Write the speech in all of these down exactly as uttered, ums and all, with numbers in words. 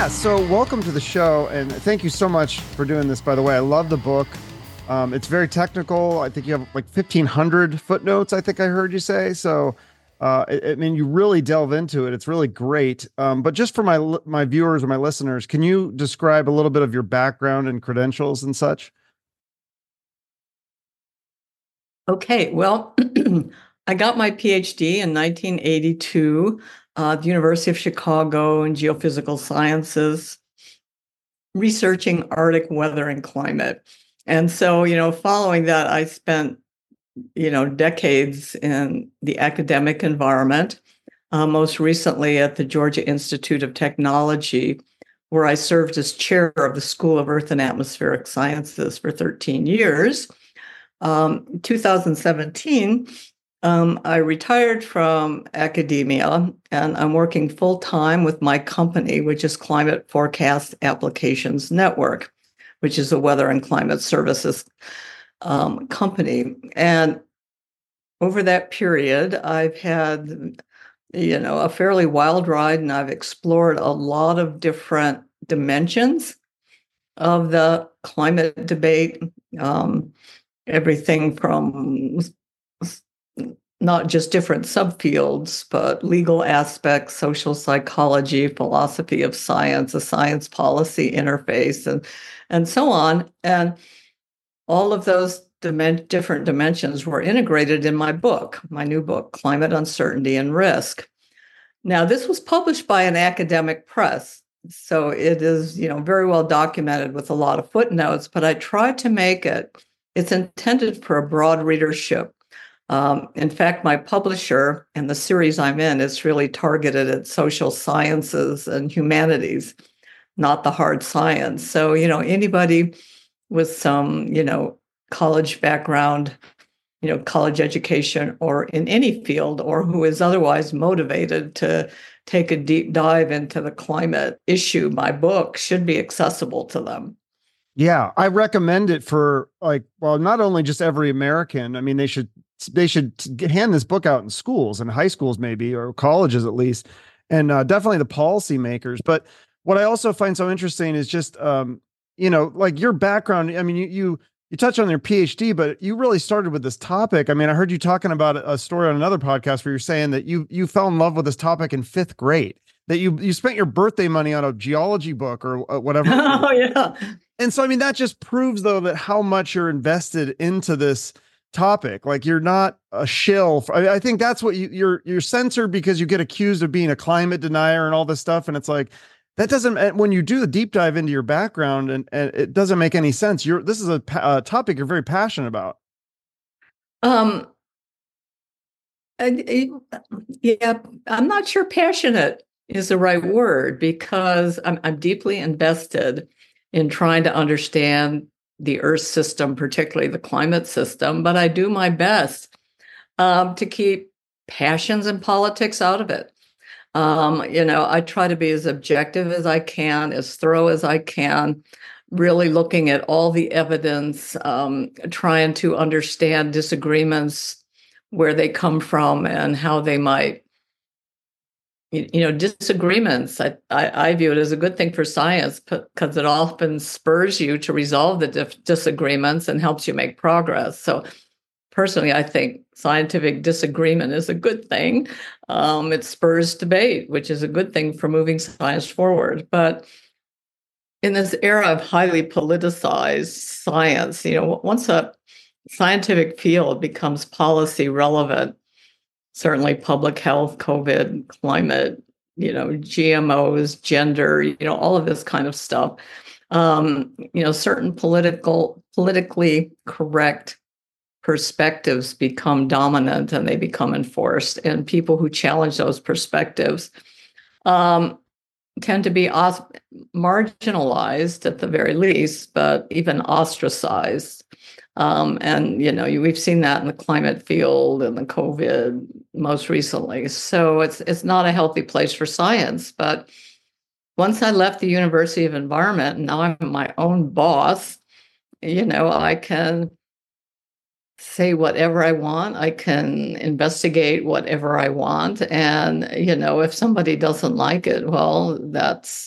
Yeah, so welcome to the show, and thank you so much for doing this, by the way. I love the book. Um, it's very technical. I think you have like fifteen hundred footnotes, I think I heard you say. So, uh, I, I mean, you really delve into it. It's really great. Um, but just for my li- my viewers or my listeners, can you describe a little bit of your background and credentials and such? Okay, well, I got my PhD in nineteen eighty-two uh, at the University of Chicago in geophysical sciences, researching Arctic weather and climate. And so, you know, following that, I spent, you know, decades in the academic environment, uh, most recently at the Georgia Institute of Technology, where I served as chair of the School of Earth and Atmospheric Sciences for thirteen years. Um, two thousand seventeen, um, I retired from academia and I'm working full time with my company, which is Climate Forecast Applications Network, which is a weather and climate services um, company. And over that period, I've had, you know, a fairly wild ride, and I've explored a lot of different dimensions of the climate debate. Um, everything from not just different subfields, but legal aspects, social psychology, philosophy of science, a science policy interface, and, and so on. And all of those dimen- different dimensions were integrated in my book, my new book, Climate Uncertainty and Risk. Now, this was published by an academic press, so it is, you know, very well documented with a lot of footnotes, but I tried to make it, it's intended for a broad readership. Um, in fact, my publisher and the series I'm in is really targeted at social sciences and humanities, not the hard science. So, you know, anybody with some, you know, college background, you know, college education or in any field, or who is otherwise motivated to take a deep dive into the climate issue, my book should be accessible to them. Yeah, I recommend it for like, well, not only just every American. I mean, they should they should hand this book out in schools and high schools maybe, or colleges at least, and uh, definitely the policymakers. But what I also find so interesting is just, um, you know, like your background. I mean, you you you touch on your PhD, but you really started with this topic. I mean, I heard you talking about a story on another podcast where you're saying that you you fell in love with this topic in fifth grade. That you you spent your birthday money on a geology book or uh, whatever. Oh, yeah. And so, I mean, that just proves, though, that how much you're invested into this topic. Like you're not a shill. For, I, I think that's what you, you're you're censored because you get accused of being a climate denier and all this stuff. And it's like that doesn't. When you do the deep dive into your background, and, and it doesn't make any sense. You're this is a, a topic you're very passionate about. Um, I, I, yeah, I'm not sure passionate is the right word because I'm, I'm deeply invested in trying to understand the Earth system, particularly the climate system, but I do my best um, to keep passions and politics out of it. Um, you know, I try to be as objective as I can, as thorough as I can, really looking at all the evidence, um, trying to understand disagreements, where they come from, and how they might, you know, disagreements. I, I, I view it as a good thing for science because it often spurs you to resolve the dif- disagreements and helps you make progress. So personally, I think scientific disagreement is a good thing. Um, it spurs debate, which is a good thing for moving science forward. But in this era of highly politicized science, you know, once a scientific field becomes policy relevant, certainly public health, COVID, climate, you know, G M Os, gender, you know, all of this kind of stuff. Um, you know, certain political, politically correct perspectives become dominant and they become enforced. And people who challenge those perspectives um, tend to be os- marginalized at the very least, but even ostracized. Um, and, you know, we've seen that in the climate field and the COVID most recently. So it's it's not a healthy place for science. But once I left the University of Environment, and now I'm my own boss, you know, I can say whatever I want. I can investigate whatever I want. And, you know, if somebody doesn't like it, well, that's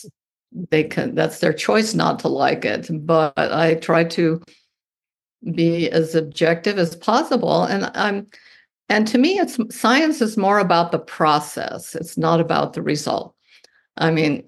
they can, that's their choice not to like it. But I try to be as objective as possible. And I'm, and to me, it's science is more about the process. It's not about the result. I mean,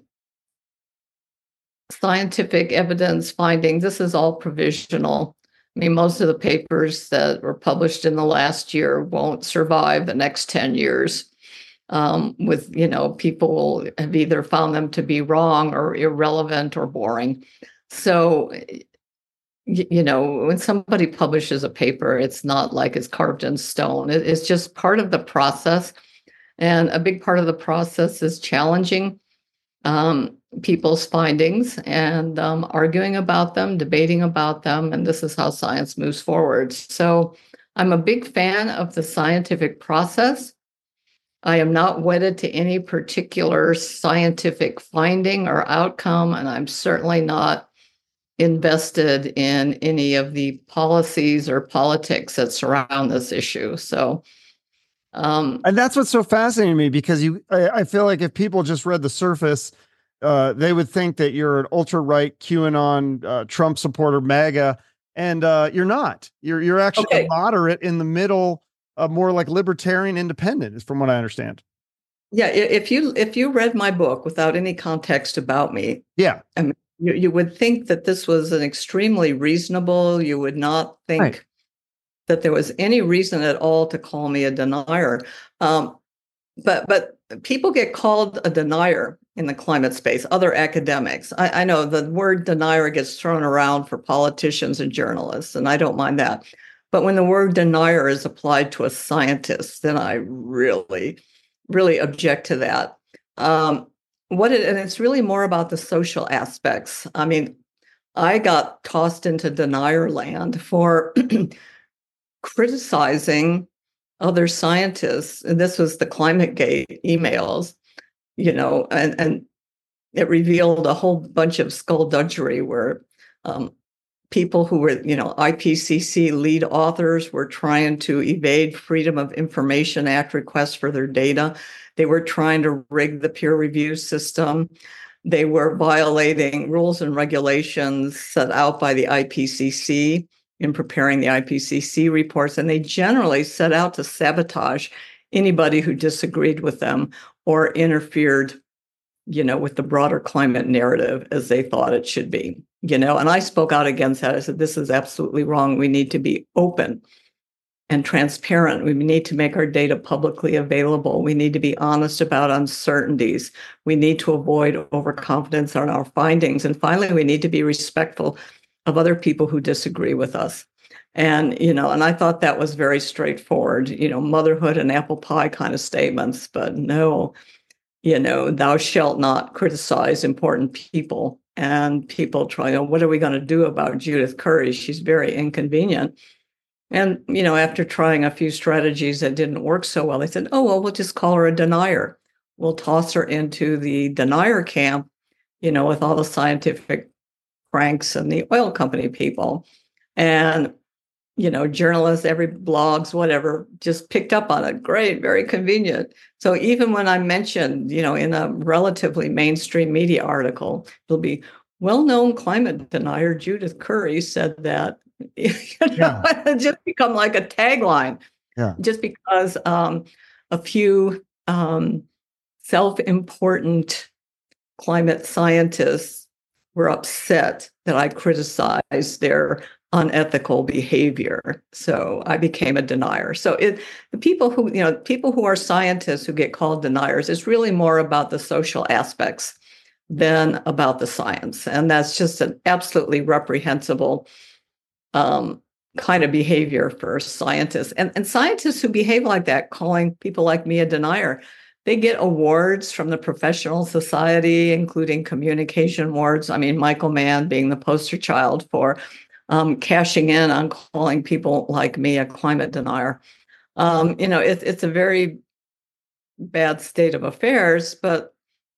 scientific evidence finding, this is all provisional. I mean, most of the papers that were published in the last year won't survive the next ten years. Um, with, you know, people have either found them to be wrong or irrelevant or boring. So, you, you know, when somebody publishes a paper, it's not like it's carved in stone. It, it's just part of the process. And a big part of the process is challenging um, people's findings and um, arguing about them, debating about them. And this is how science moves forward. So I'm a big fan of the scientific process. I am not wedded to any particular scientific finding or outcome, and I'm certainly not invested in any of the policies or politics that surround this issue. So, um, and that's what's so fascinating to me, because you, I, I feel like if people just read the surface, uh, they would think that you're an ultra right QAnon, uh, Trump supporter, MAGA, and uh, you're not. You're you're actually okay. a moderate in the middle. Uh, more like libertarian independent, from what I understand. Yeah, if you if you read my book without any context about me, yeah, I mean, you, you would think that this was an extremely reasonable. You would not think right. that there was any reason at all to call me a denier. Um, but but people get called a denier in the climate space. Other academics, I, I know the word denier gets thrown around for politicians and journalists, and I don't mind that. But when the word denier is applied to a scientist, then I really, really object to that. Um, what it, and it's really more about the social aspects. I mean, I got tossed into denier land for criticizing other scientists. And this was the ClimateGate emails, you know, and, and it revealed a whole bunch of skullduggery where um, people who were, you know, I P C C lead authors were trying to evade Freedom of Information Act requests for their data. They were trying to rig the peer review system. They were violating rules and regulations set out by the I P C C in preparing the I P C C reports. And they generally set out to sabotage anybody who disagreed with them or interfered, you know, with the broader climate narrative as they thought it should be. You know, and I spoke out against that. I said, this is absolutely wrong. We need to be open and transparent. We need to make our data publicly available. We need to be honest about uncertainties. We need to avoid overconfidence on our findings. And finally, we need to be respectful of other people who disagree with us. And, you know, and I thought that was very straightforward, you know, motherhood and apple pie kind of statements. But no, you know, thou shalt not criticize important people. And people try, you know, what are we going to do about Judith Curry? She's very inconvenient. And, you know, after trying a few strategies that didn't work so well, they said, oh, well, we'll just call her a denier. We'll toss her into the denier camp, you know, with all the scientific cranks and the oil company people. And, you know, journalists, every blogs, whatever, just picked up on it. Great, very convenient. So even when I mentioned, you know, in a relatively mainstream media article, it'll be well-known climate denier Judith Curry said that, you know, yeah. It just become like a tagline. Yeah. Just because um, a few um, self-important climate scientists were upset that I criticized their unethical behavior. So I became a denier. So it, the people who, you know, people who are scientists who get called deniers, it's really more about the social aspects than about the science. And that's just an absolutely reprehensible um, kind of behavior for scientists. And, and scientists who behave like that, calling people like me a denier, they get awards from the professional society, including communication awards. I mean, Michael Mann being the poster child for Um, cashing in on calling people like me a climate denier. Um, you know, it, it's a very bad state of affairs, but,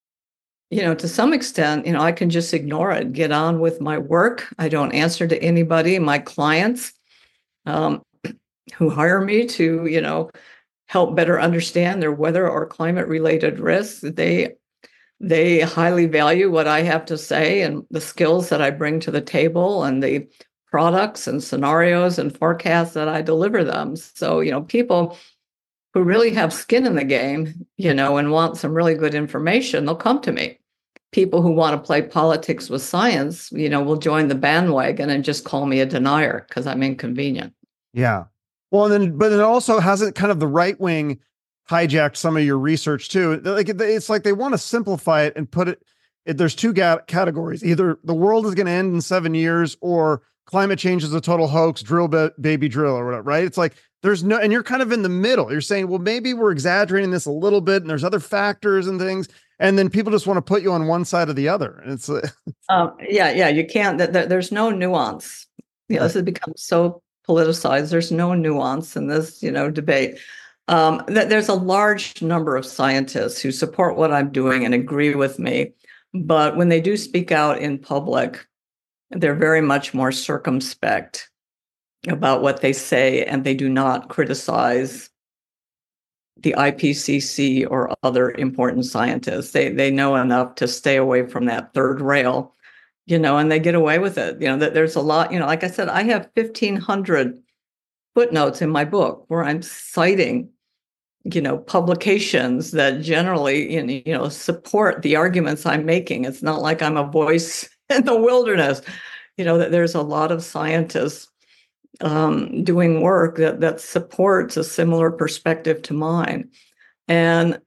you know, to some extent, you know, I can just ignore it, get on with my work. I don't answer to anybody. My clients um, who hire me to, you know, help better understand their weather or climate related risks, they They highly value what I have to say and the skills that I bring to the table and the products and scenarios and forecasts that I deliver them. So, you know, people who really have skin in the game, you know, and want some really good information, they'll come to me. People who want to play politics with science, you know, will join the bandwagon and just call me a denier because I'm inconvenient. Yeah. Well, and then, but it also hasn't kind of the right wing hijacked some of your research too. Like it's like they want to simplify it and put it, it there's two ga- categories. Either the world is going to end in seven years or climate change is a total hoax, drill ba- baby drill or whatever, right? It's like there's no, and you're kind of in the middle. You're saying, well, maybe we're exaggerating this a little bit and there's other factors and things. And then people just want to put you on one side or the other. And it's, uh, um, yeah, yeah, you can't, th- there's no nuance. You know, right. this has become so politicized. There's no nuance in this, you know, debate. Um, th- there's a large number of scientists who support what I'm doing and agree with me. But when they do speak out in public, they're very much more circumspect about what they say, and they do not criticize the I P C C or other important scientists. They they know enough to stay away from that third rail, you know, and they get away with it. You know, that there's a lot, you know, like I said, I have fifteen hundred footnotes in my book where I'm citing, you know, publications that generally, you know, support the arguments I'm making. It's not like I'm a voice in the wilderness. You know, that there's a lot of scientists um, doing work that that supports a similar perspective to mine, and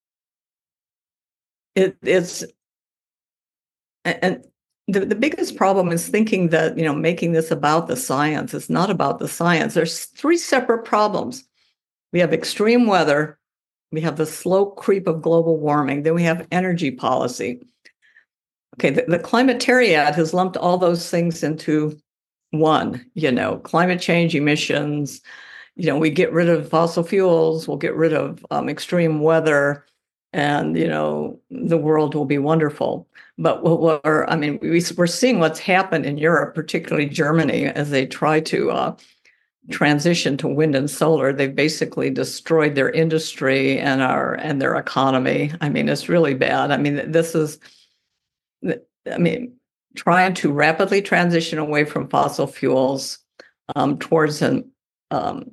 it, it's and the, the biggest problem is thinking that, you know, making this about the science. It's not about the science. There's three separate problems. We have extreme weather, we have the slow creep of global warming, then we have energy policy. Okay, the, the Climatariat has lumped all those things into one, you know, climate change, emissions, you know, we get rid of fossil fuels, we'll get rid of um, extreme weather, and, you know, the world will be wonderful. But what we're, I mean, we, we're seeing what's happened in Europe, particularly Germany, as they try to uh, transition to wind and solar. They've basically destroyed their industry and our and their economy. I mean, it's really bad. I mean, this is, I mean, trying to rapidly transition away from fossil fuels um, towards an um,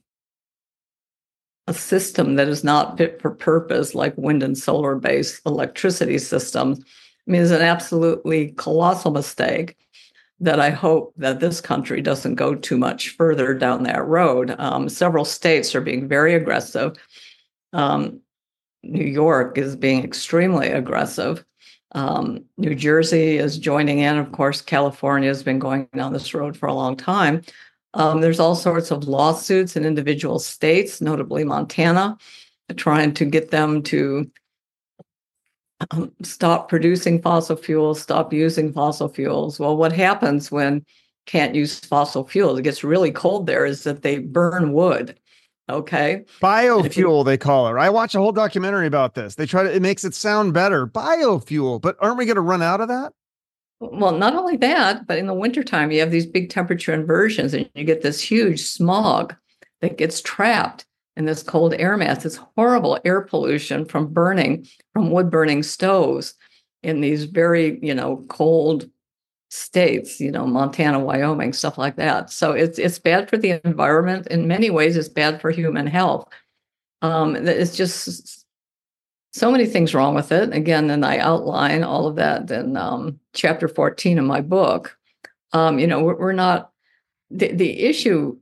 a system that is not fit for purpose, like wind and solar based electricity systems. I mean, it's an absolutely colossal mistake that I hope that this country doesn't go too much further down that road. Um, several states are being very aggressive. Um, New York is being extremely aggressive. Um, New Jersey is joining in. Of course, California has been going down this road for a long time. Um, there's all sorts of lawsuits in individual states, notably Montana, trying to get them to um, stop producing fossil fuels, stop using fossil fuels. Well, what happens when can't use fossil fuels? It gets really cold there, is that they burn wood. Okay. Biofuel, you, they call it. I watched a whole documentary about this. They try to, it makes it sound better. Biofuel, but aren't we going to run out of that? Well, not only that, but in the wintertime, you have these big temperature inversions and you get this huge smog that gets trapped in this cold air mass. It's horrible air pollution from burning, from wood burning stoves in these very, you know, cold states, you know, Montana, Wyoming, stuff like that. So it's it's bad for the environment. In many ways, it's bad for human health. Um, it's just so many things wrong with it. Again, and I outline all of that in um, chapter fourteen of my book. Um, you know, we're, we're not, the, the issue,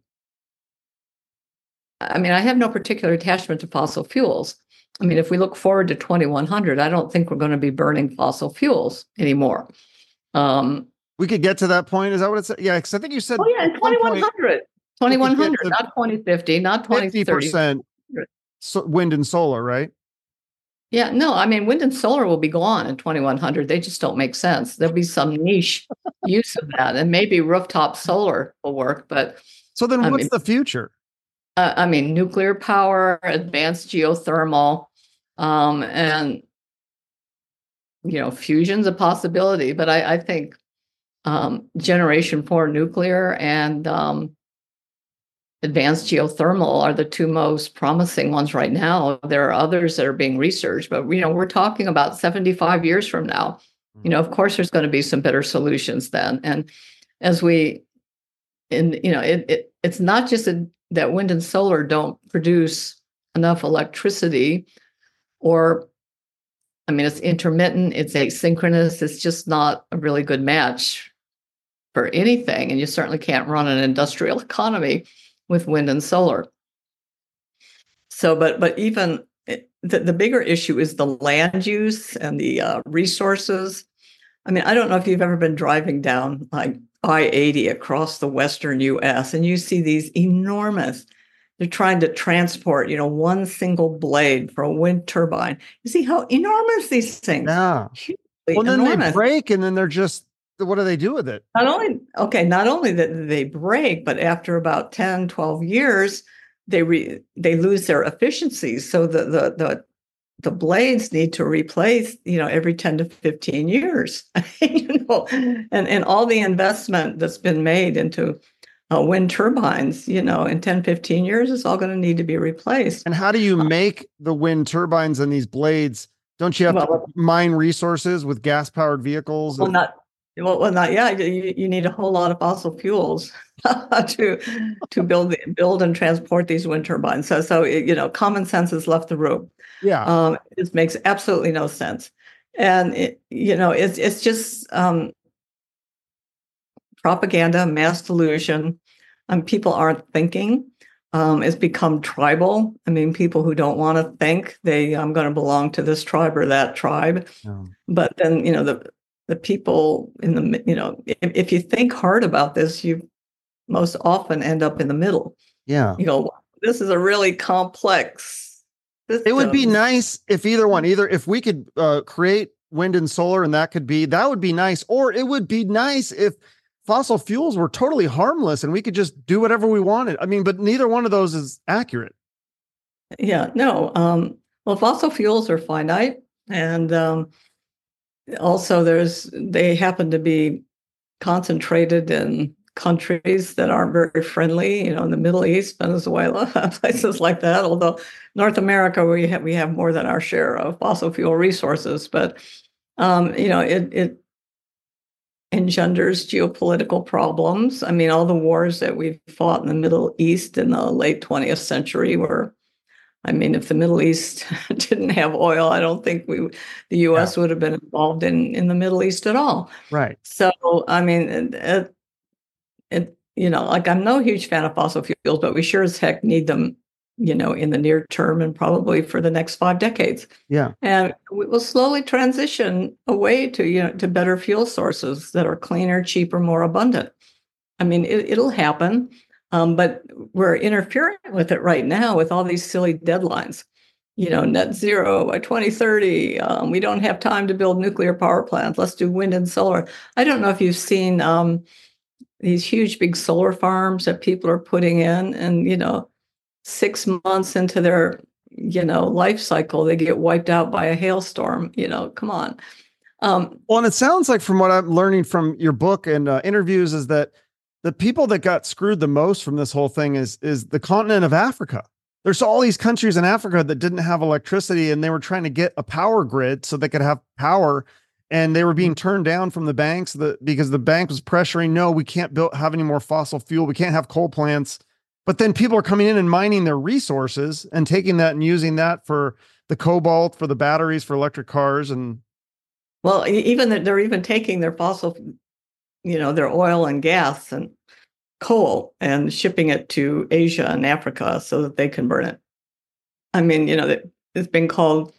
I mean, I have no particular attachment to fossil fuels. I mean, if we look forward to twenty-one hundred, I don't think we're going to be burning fossil fuels anymore. Um, we could get to that point. Is that what it's? Yeah, because I think you said. Oh yeah, twenty-one hundred. twenty-one hundred, not twenty fifty, not twenty thirty. fifty percent so wind and solar, right? Yeah, no, I mean, wind and solar will be gone in twenty-one hundred. They just don't make sense. There'll be some niche use of that, and maybe rooftop solar will work. But so then, I what's mean, the future? Uh, I mean, nuclear power, advanced geothermal, um, and you know, fusion's a possibility. But I, I think um, generation four nuclear and um, advanced geothermal are the two most promising ones right now. There are others that are being researched, but you know, we're talking about seventy-five years from now. You know, of course, there's going to be some better solutions then. And as we, and you know, it, it it's not just a, that wind and solar don't produce enough electricity, or, I mean, it's intermittent, it's asynchronous, it's just not a really good match for anything. And you certainly can't run an industrial economy with wind and solar. So, but but even the, the bigger issue is the land use and the uh, resources. I mean, I don't know if you've ever been driving down like I eighty across the western U S and you see these enormous, they're trying to transport, you know, one single blade for a wind turbine. You see how enormous these things are. Yeah. Well, then enormous. They break and then they're just, what do they do with it? Not only, okay, not only that they break, but after about ten, twelve years, they re, they lose their efficiency. So the, the, the, the blades need to replace, you know, every ten to fifteen years, you know, and, and all the investment that's been made into uh, wind turbines, you know, in ten, fifteen years, is all going to need to be replaced. And how do you make the wind turbines and these blades? Don't you have well, to mine resources with gas powered vehicles? Well, not, well, well, not, yeah, you, you need a whole lot of fossil fuels to, to build, build and transport these wind turbines. So, so, you know, common sense has left the room. Yeah. Um, it makes absolutely no sense. And, it, you know, it's, it's just um, propaganda, mass delusion. Um, people aren't thinking. Um, it's become tribal. I mean, people who don't want to think, they, I'm going to belong to this tribe or that tribe. Yeah. But then, you know, the, the people in the, you know, if, if you think hard about this, you most often end up in the middle. Yeah. You know, this is a really complex system. It would be nice if either one, either if we could uh, create wind and solar and that could be, that would be nice. Or it would be nice if fossil fuels were totally harmless and we could just do whatever we wanted. I mean, but neither one of those is accurate. Yeah, no. Um, well, fossil fuels are finite. And um, also there's, they happen to be concentrated in countries that aren't very friendly, you know, in the Middle East, Venezuela, places like that. Although North America, we have, we have more than our share of fossil fuel resources, but, um, you know, it, it engenders geopolitical problems. I mean, all the wars that we've fought in the Middle East in the late twentieth century were, I mean, if the Middle East didn't have oil, I don't think we, the U S yeah. would have been involved in, in the Middle East at all. Right. So, I mean, it, it, you know, like I'm no huge fan of fossil fuels, but we sure as heck need them, you know, in the near term and probably for the next five decades. Yeah. And we will slowly transition away to, you know, to better fuel sources that are cleaner, cheaper, more abundant. I mean, it, it'll happen. Um, but we're interfering with it right now with all these silly deadlines, you know, net zero by twenty thirty. Um, we don't have time to build nuclear power plants. Let's do wind and solar. I don't know if you've seen um, these huge, big solar farms that people are putting in, and, you know, six months into their, you know, life cycle, they get wiped out by a hailstorm. You know, come on. Um, well, and it sounds like from what I'm learning from your book and uh, interviews is that the people that got screwed the most from this whole thing is, is the continent of Africa. There's all these countries in Africa that didn't have electricity and they were trying to get a power grid so they could have power. And they were being turned down from the banks that, because the bank was pressuring, no, we can't build, have any more fossil fuel. We can't have coal plants. But then people are coming in and mining their resources and taking that and using that for the cobalt, for the batteries, for electric cars. And well, even they're even taking their fossil, you know, their oil and gas and coal and shipping it to Asia and Africa so that they can burn it. I mean, you know, it's been called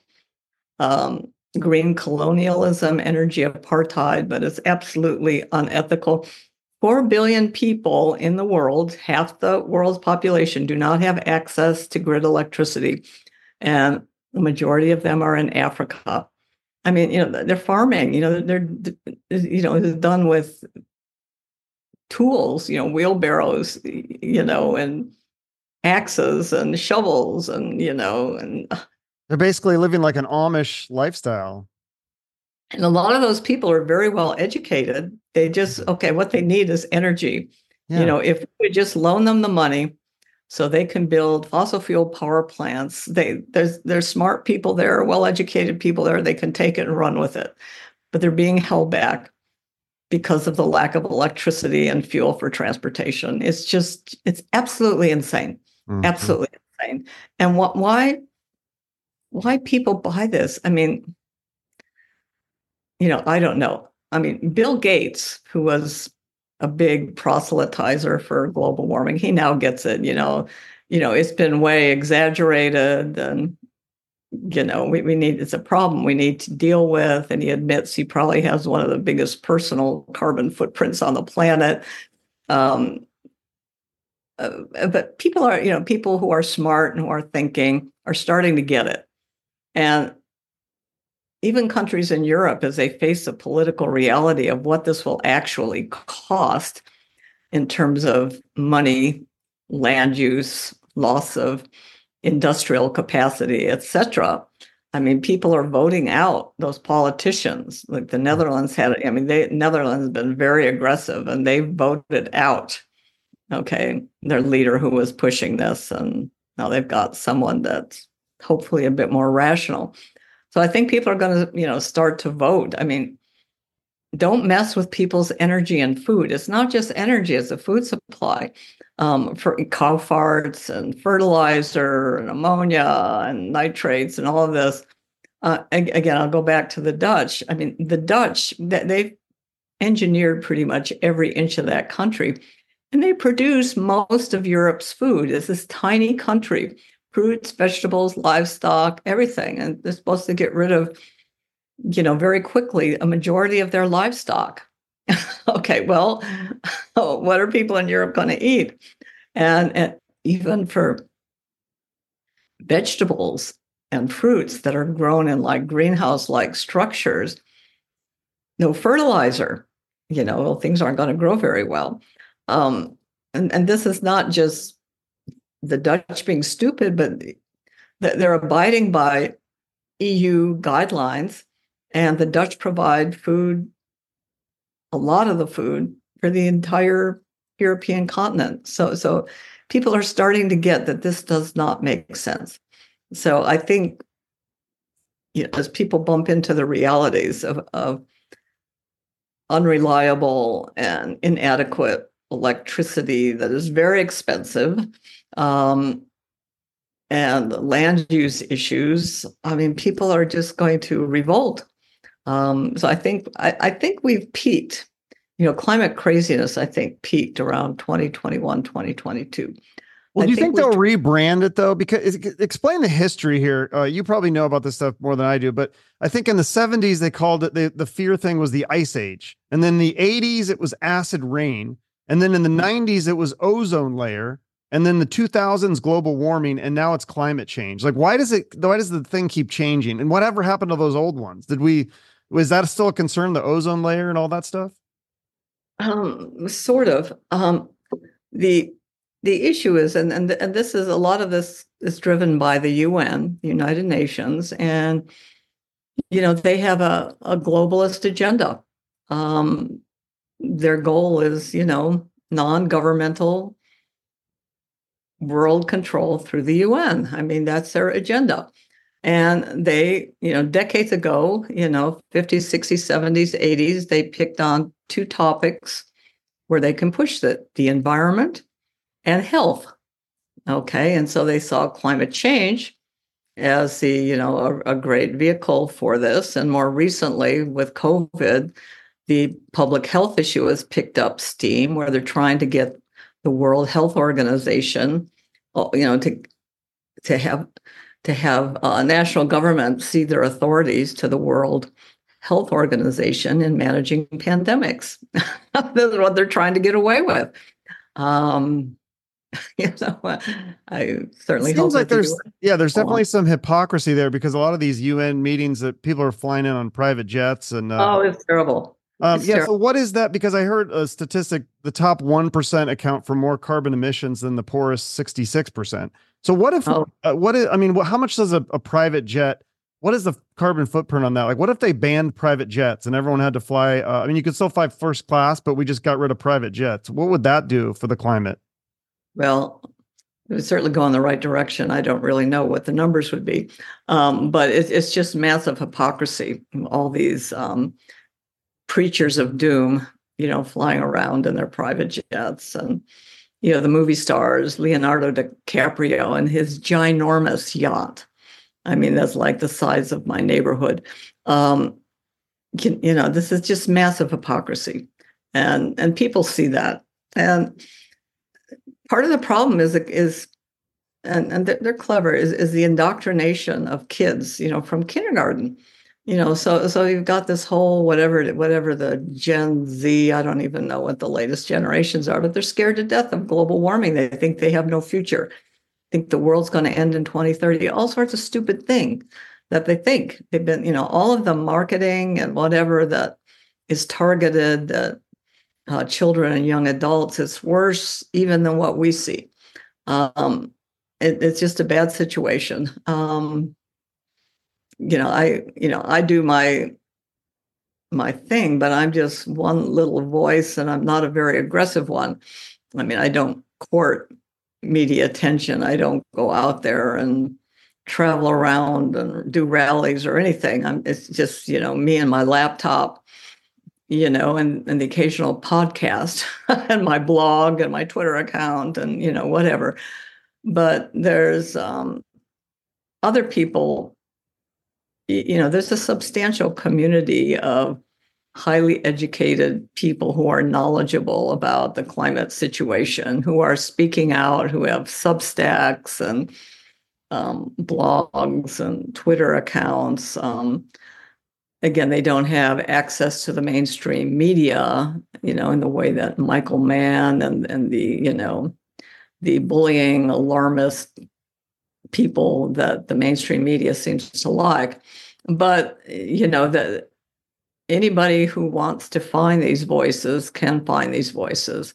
um, green colonialism, energy apartheid, but it's absolutely unethical. Four billion people in the world, half the world's population, do not have access to grid electricity. And the majority of them are in Africa. I mean, you know, they're farming, you know, they're, you know, it's done with tools, you know, wheelbarrows, you know, and axes and shovels and, you know, and they're basically living like an Amish lifestyle. And a lot of those people are very well educated. They just, okay, what they need is energy. Yeah. You know, if we just loan them the money, So they can build fossil fuel power plants. They there's there's smart people there, well-educated people there. They can take it and run with it, but they're being held back because of the lack of electricity and fuel for transportation. It's just it's absolutely insane, mm-hmm. absolutely insane. And what why why people buy this? I mean, you know, I don't know. I mean, Bill Gates, who was a big proselytizer for global warming, he now gets it. You know, you know, it's been way exaggerated, and you know, we, we need it's a problem we need to deal with. And he admits he probably has one of the biggest personal carbon footprints on the planet. Um, uh, but people are, you know, people who are smart and who are thinking are starting to get it. And even countries in Europe, as they face the political reality of what this will actually cost in terms of money, land use, loss of industrial capacity, et cetera. I mean, people are voting out those politicians. Like the Netherlands had, I mean, the Netherlands has been very aggressive, and they voted out, okay, their leader who was pushing this. And now they've got someone that's hopefully a bit more rational. So I think people are going to, you know, start to vote. I mean, don't mess with people's energy and food. It's not just energy, it's a food supply. Um, for cow farts and fertilizer and ammonia and nitrates and all of this. Uh, again, I'll go back to the Dutch. I mean, the Dutch, they've engineered pretty much every inch of that country, and they produce most of Europe's food. It's this tiny country, fruits, vegetables, livestock, everything. And they're supposed to get rid of, you know, very quickly, a majority of their livestock. Okay, well, what are people in Europe going to eat? And, and even for vegetables and fruits that are grown in like greenhouse-like structures, no fertilizer, you know, well, things aren't going to grow very well. Um, and, and this is not just the Dutch being stupid, but they're abiding by E U guidelines, and the Dutch provide food, a lot of the food, for the entire European continent. So, so people are starting to get that this does not make sense. So I think, you know, as people bump into the realities of, of unreliable and inadequate electricity that is very expensive, um, and land use issues, I mean, people are just going to revolt. Um, so I think I, I think we've peaked. You know, climate craziness, I think, peaked around twenty twenty-one, twenty twenty-two. Well, I do you think, think they'll we, rebrand it, though? Because explain the history here. Uh, you probably know about this stuff more than I do, but I think in the seventies, they called it, the, the fear thing was the Ice Age. And then the eighties, it was acid rain. And then in the nineties, it was ozone layer. And then the two thousands, global warming. And now it's climate change. Like, why does it, why does the thing keep changing? And whatever happened to those old ones? Did we, was that still a concern, the ozone layer and all that stuff? Um, sort of. Um, the the issue is, and, and and this is a lot of this is driven by the U N, the United Nations, and you know they have a, a globalist agenda. Um, their goal is, you know, non-governmental world control through the U N. I mean, that's their agenda. And they, you know, decades ago, you know, fifties, sixties, seventies, eighties, they picked on two topics where they can push it, the environment and health. Okay. And so they saw climate change as the, you know, a, a great vehicle for this. And more recently with COVID, the public health issue has picked up steam, where they're trying to get the World Health Organization, you know, to, to have to have a national government cede their authorities to the World Health Organization in managing pandemics. This is what they're trying to get away with. Um, you know, I certainly it hope seems like there's, yeah, there's Go definitely on. some hypocrisy there, because a lot of these U N meetings that people are flying in on private jets and, uh, oh, it's terrible. Um, It's yeah. terrible. So what is that? Because I heard a statistic, the top one percent account for more carbon emissions than the poorest sixty-six percent. So what if, Oh. uh, what is, I mean, what, how much does a, a private jet, what is the carbon footprint on that? Like, what if they banned private jets and everyone had to fly? Uh, I mean, you could still fly first class, but we just got rid of private jets. What would that do for the climate? Well, it would certainly go in the right direction. I don't really know what the numbers would be, um, but it, it's just massive hypocrisy. All these um, preachers of doom, you know, flying around in their private jets, and you know, the movie stars, Leonardo DiCaprio and his ginormous yacht. I mean, that's like the size of my neighborhood. Um, you, you know, this is just massive hypocrisy, and and people see that. And part of the problem is is and and they're clever is is the indoctrination of kids, you know, from kindergarten. You know, so so you've got this whole whatever whatever the Gen Z, I don't even know what the latest generations are, but they're scared to death of global warming. They think they have no future. Think the world's going to end in twenty thirty. All sorts of stupid things that they think. They've been, you know, all of the marketing and whatever that is targeted at uh, children and young adults is worse even than what we see. Um, it, it's just a bad situation. Um, you know, I, you know, I do my, my thing, but I'm just one little voice and I'm not a very aggressive one. I mean, I don't court media attention. I don't go out there and travel around and do rallies or anything. I'm, it's just, you know, me and my laptop, you know, and, and the occasional podcast and my blog and my Twitter account and, you know, whatever. But there's um, other people, you know, there's a substantial community of highly educated people who are knowledgeable about the climate situation, who are speaking out, who have Substacks and um, blogs and Twitter accounts. Um, again, they don't have access to the mainstream media, you know, in the way that Michael Mann and, and the, you know, the bullying, alarmist people that the mainstream media seems to like. But, you know, that anybody who wants to find these voices can find these voices.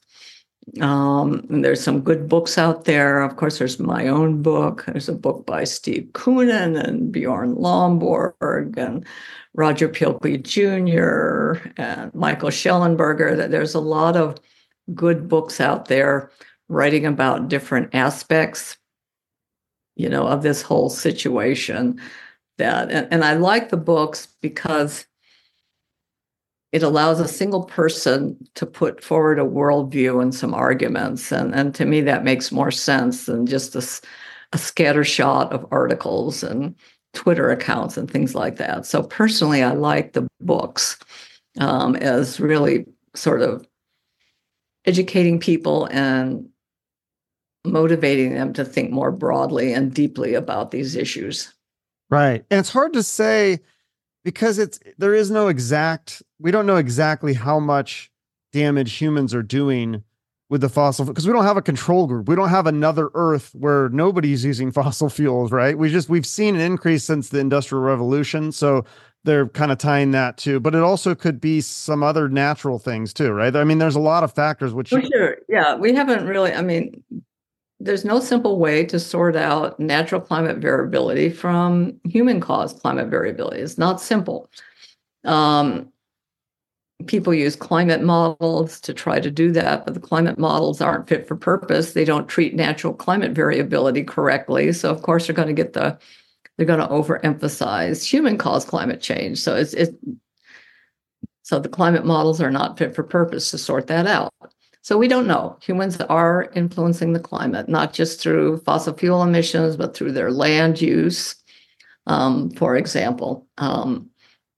Um, and there's some good books out there. Of course, there's my own book. There's a book by Steve Koonin and Bjorn Lomborg and Roger Pielke Junior and Michael Schellenberger. There's a lot of good books out there writing about different aspects, you know, of this whole situation. That and, and I like the books because it allows a single person to put forward a worldview and some arguments. And, and to me, that makes more sense than just a, a scattershot of articles and Twitter accounts and things like that. So personally, I like the books um, as really sort of educating people and motivating them to think more broadly and deeply about these issues. Right. And it's hard to say because it's there is no exact, we don't know exactly how much damage humans are doing with the fossil, because we don't have a control group. We don't have another Earth where nobody's using fossil fuels, right? We just, we've seen an increase since the Industrial Revolution. So they're kind of tying that too, but it also could be some other natural things too, right? I mean, there's a lot of factors which. For sure. Yeah. We haven't really, I mean, there's no simple way to sort out natural climate variability from human-caused climate variability. It's not simple. Um, people use climate models to try to do that, but the climate models aren't fit for purpose. They don't treat natural climate variability correctly. So, of course, they're going to get the they're going to overemphasize human-caused climate change. So it's it. So the climate models are not fit for purpose to sort that out. So we don't know. Humans are influencing the climate, not just through fossil fuel emissions, but through their land use, um, for example. Um,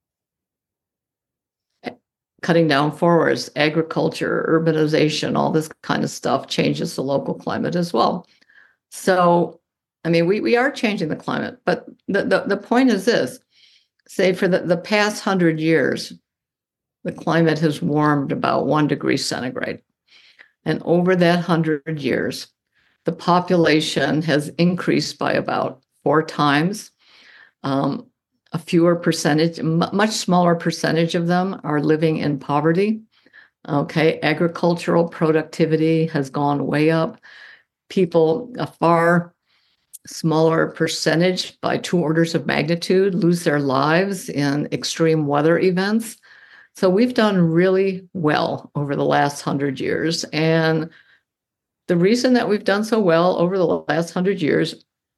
cutting down forests, agriculture, urbanization, all this kind of stuff changes the local climate as well. So, I mean, we, we are changing the climate, but the, the, the point is this, say for the, the past hundred years, the climate has warmed about one degree centigrade. And over that hundred years, the population has increased by about four times. Um, a fewer percentage, m- much smaller percentage of them are living in poverty. Okay, agricultural productivity has gone way up. People, a far smaller percentage, by two orders of magnitude, lose their lives in extreme weather events. So we've done really well over the last hundred years. And the reason that we've done so well over the last hundred years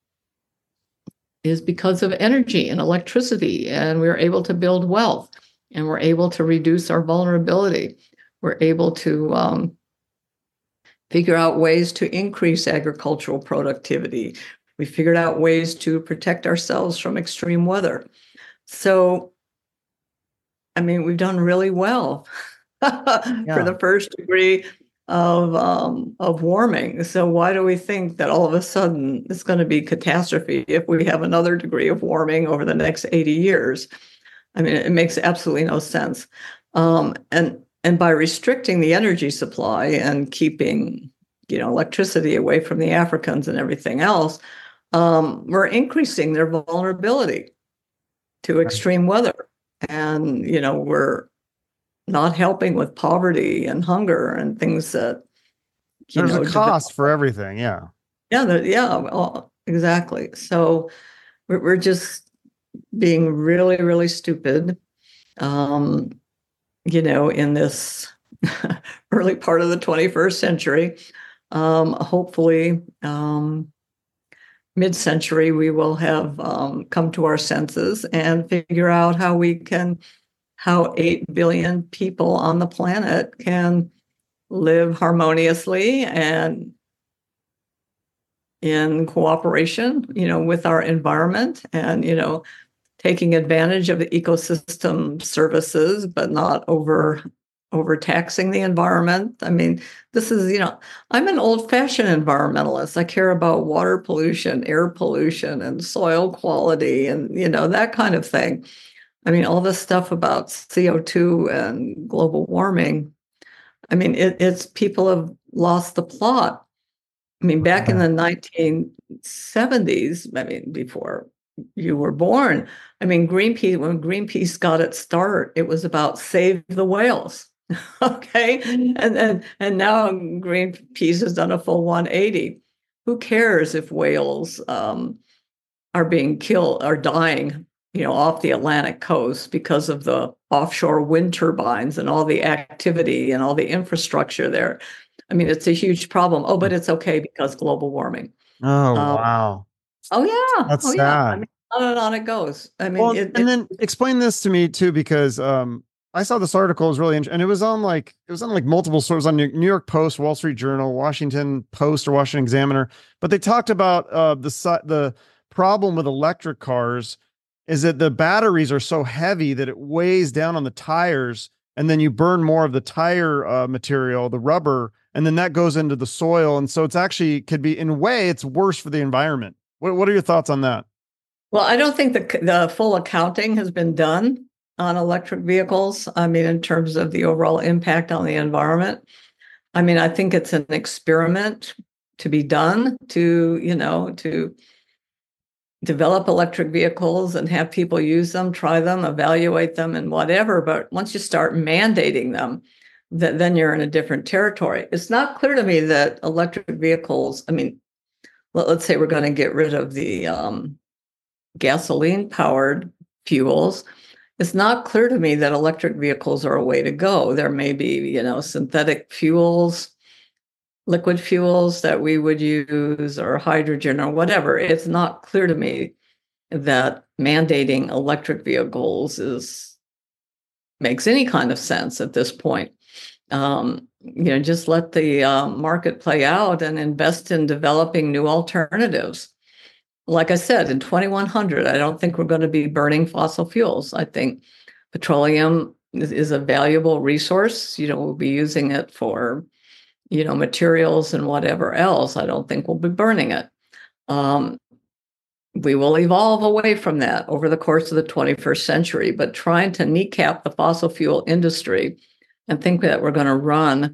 is because of energy and electricity, and we're able to build wealth, and we're able to reduce our vulnerability. We're able to um, figure out ways to increase agricultural productivity. We figured out ways to protect ourselves from extreme weather. So, I mean, we've done really well Yeah. for the first degree of um, of warming. So why do we think that all of a sudden it's going to be catastrophe if we have another degree of warming over the next eighty years? I mean, it makes absolutely no sense. Um, and and by restricting the energy supply and keeping, you know, electricity away from the Africans and everything else, um, we're increasing their vulnerability to extreme weather. And, you know, we're not helping with poverty and hunger and things that, you There's know, a cost develop. for everything. Yeah. Yeah, the, yeah, well, exactly. So we're, we're just being really, really stupid, um, you know, in this early part of the twenty-first century. Um, hopefully, um, mid-century, we will have um, come to our senses and figure out how we can, how eight billion people on the planet can live harmoniously and in cooperation, you know, with our environment, and, you know, taking advantage of the ecosystem services, but not over overtaxing the environment. I mean, this is, you know, I'm an old-fashioned environmentalist. I care about water pollution, air pollution, and soil quality, and, you know, that kind of thing. I mean, all this stuff about C O two and global warming. I mean, it, it's people have lost the plot. I mean, back in the nineteen seventies, I mean, before you were born, I mean, Greenpeace, when Greenpeace got its start, it was about save the whales. Okay. And and and now Greenpeace has done a full one eighty. Who cares if whales um, are being killed, are dying, you know, off the Atlantic coast because of the offshore wind turbines and all the activity and all the infrastructure there? I mean, it's a huge problem. Oh, but it's okay because global warming. Oh, Um, wow. oh yeah, That's oh yeah. I sad. mean, on and on it goes. I mean, Well, it, and it then explain this to me too, because um, I saw this article, it was really interesting, and it was on like it was on like multiple sources on New York Post, Wall Street Journal, Washington Post, or Washington Examiner. But they talked about uh, the si- the problem with electric cars is that the batteries are so heavy that it weighs down on the tires, and then you burn more of the tire uh, material, the rubber, and then that goes into the soil, and so it's actually could be in a way it's worse for the environment. What what are your thoughts on that? well, I don't think the the full accounting has been done on electric vehicles. I mean, in terms of the overall impact on the environment. I mean, I think it's an experiment to be done to, you know, to develop electric vehicles and have people use them, try them, evaluate them, and whatever. But once you start mandating them, th- then you're in a different territory. It's not clear to me that electric vehicles, I mean, let, us say we're going to get rid of the um, gasoline powered fuels. It's not clear to me that electric vehicles are a way to go. There may be, you know, synthetic fuels, liquid fuels that we would use, or hydrogen or whatever. It's not clear to me that mandating electric vehicles is makes any kind of sense at this point. Um, you know, just let the uh, market play out and invest in developing new alternatives. Like I said, in twenty-one hundred, I don't think we're going to be burning fossil fuels. I think petroleum is, is a valuable resource. You know, we'll be using it for, you know, materials and whatever else. I don't think we'll be burning it. Um, we will evolve away from that over the course of the twenty-first century, but trying to kneecap the fossil fuel industry and think that we're going to run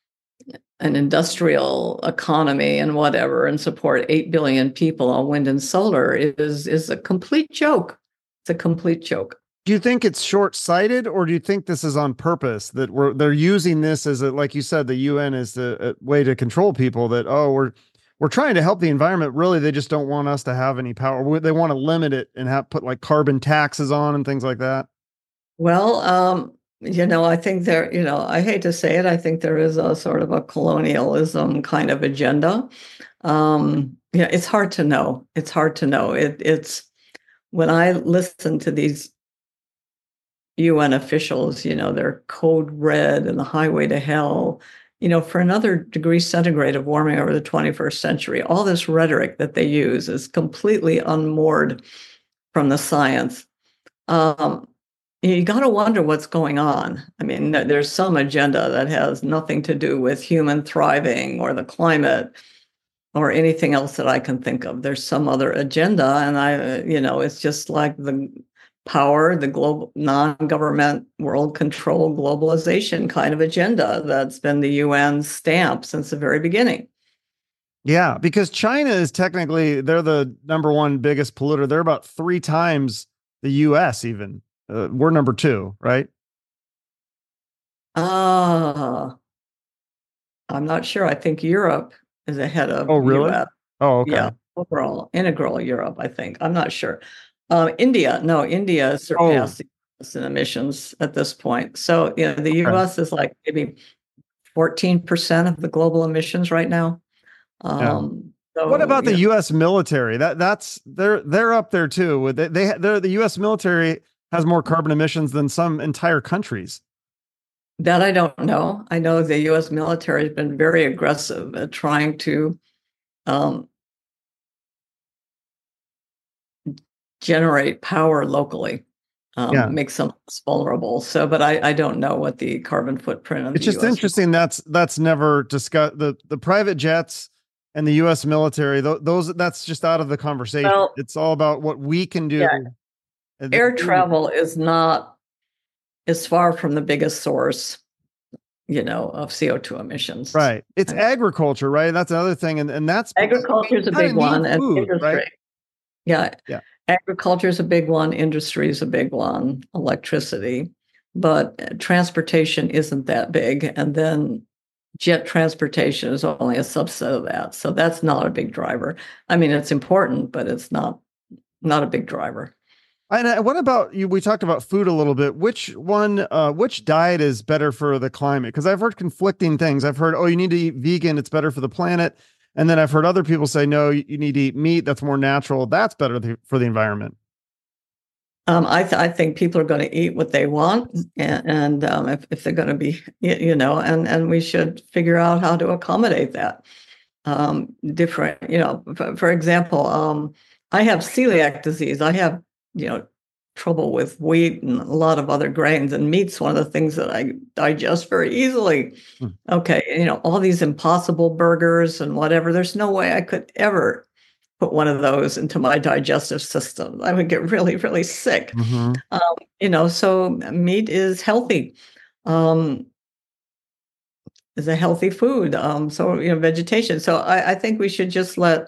an industrial economy and whatever and support eight billion people on wind and solar is, is a complete joke. It's a complete joke. Do you think it's short-sighted, or do you think this is on purpose, that we're they're using this as a, like you said, the U N is the a way to control people, that, oh, we're we're trying to help the environment. Really, they just don't want us to have any power. They want to limit it and have put like carbon taxes on and things like that. Well, um, you know, I think there, you know, I hate to say it, I think there is a sort of a colonialism kind of agenda. Um, yeah, it's hard to know. It's hard to know. It, it's when I listen to these U N officials, you know, their code red and the highway to hell, you know, for another degree centigrade of warming over the twenty-first century, all this rhetoric that they use is completely unmoored from the science. Um, you got to wonder what's going on. I mean, there's some agenda that has nothing to do with human thriving or the climate or anything else that I can think of. There's some other agenda, and I, you know, it's just like the power, the global non-government world control globalization kind of agenda that's been the U N's stamp since the very beginning. Yeah, because China is technically, they're the number one biggest polluter. They're about three times the U S even. Uh, we're number two, right? Ah, I'm not sure. I think Europe is ahead of Oh, really? U S. Oh, okay. Yeah, overall, integral Europe, I think. I'm not sure. Uh, India, no, India has Oh, surpassed the U S in emissions at this point. So, you know, the okay. U S is like maybe fourteen percent of the global emissions right now. Yeah. Um, What so, about the you know, U S military? That that's they're they're up there too. They they they're, the U S military has more carbon emissions than some entire countries. that I don't know. I know the U S military has been very aggressive at trying to um, generate power locally, Yeah. um, make some vulnerable. So, but I, I don't know what the carbon footprint of It's the just U S. interesting that's that's never discussed, the the private jets and the U S military. Th- those that's just out of the conversation. Well, It's all about what we can do. yeah, air travel is not as far from the biggest source, you know, of C O two emissions. Right. It's I mean, agriculture, right? That's another thing. And and that's because agriculture is a kind big of need one, and food, right? industry. Yeah, Yeah. agriculture is a big one, industry is a big one, electricity, but uh, transportation isn't that big. And then jet transportation is only a subset of that. So that's not a big driver. I mean, it's important, but it's not not a big driver. And uh, what about you? We talked about food a little bit. Which one, uh, which diet is better for the climate? Because I've heard conflicting things. I've heard, oh, you need to eat vegan, it's better for the planet. And then I've heard other people say, no, you, you need to eat meat, that's more natural, that's better th- for the environment. Um, I, th- I think people are going to eat what they want, and, and um, if, if they're going to be, you know, and, and we should figure out how to accommodate that. Um, different, you know, for, for example, um, I have celiac disease. I have, you know, trouble with wheat and a lot of other grains, and meat's one of the things that I digest very easily. Hmm. Okay, you know, all these impossible burgers and whatever, there's no way I could ever put one of those into my digestive system. I would get really, really sick. Mm-hmm. Um, you know, so meat is healthy. Um, is a healthy food. Um, so you know, vegetation. So I, I think we should just let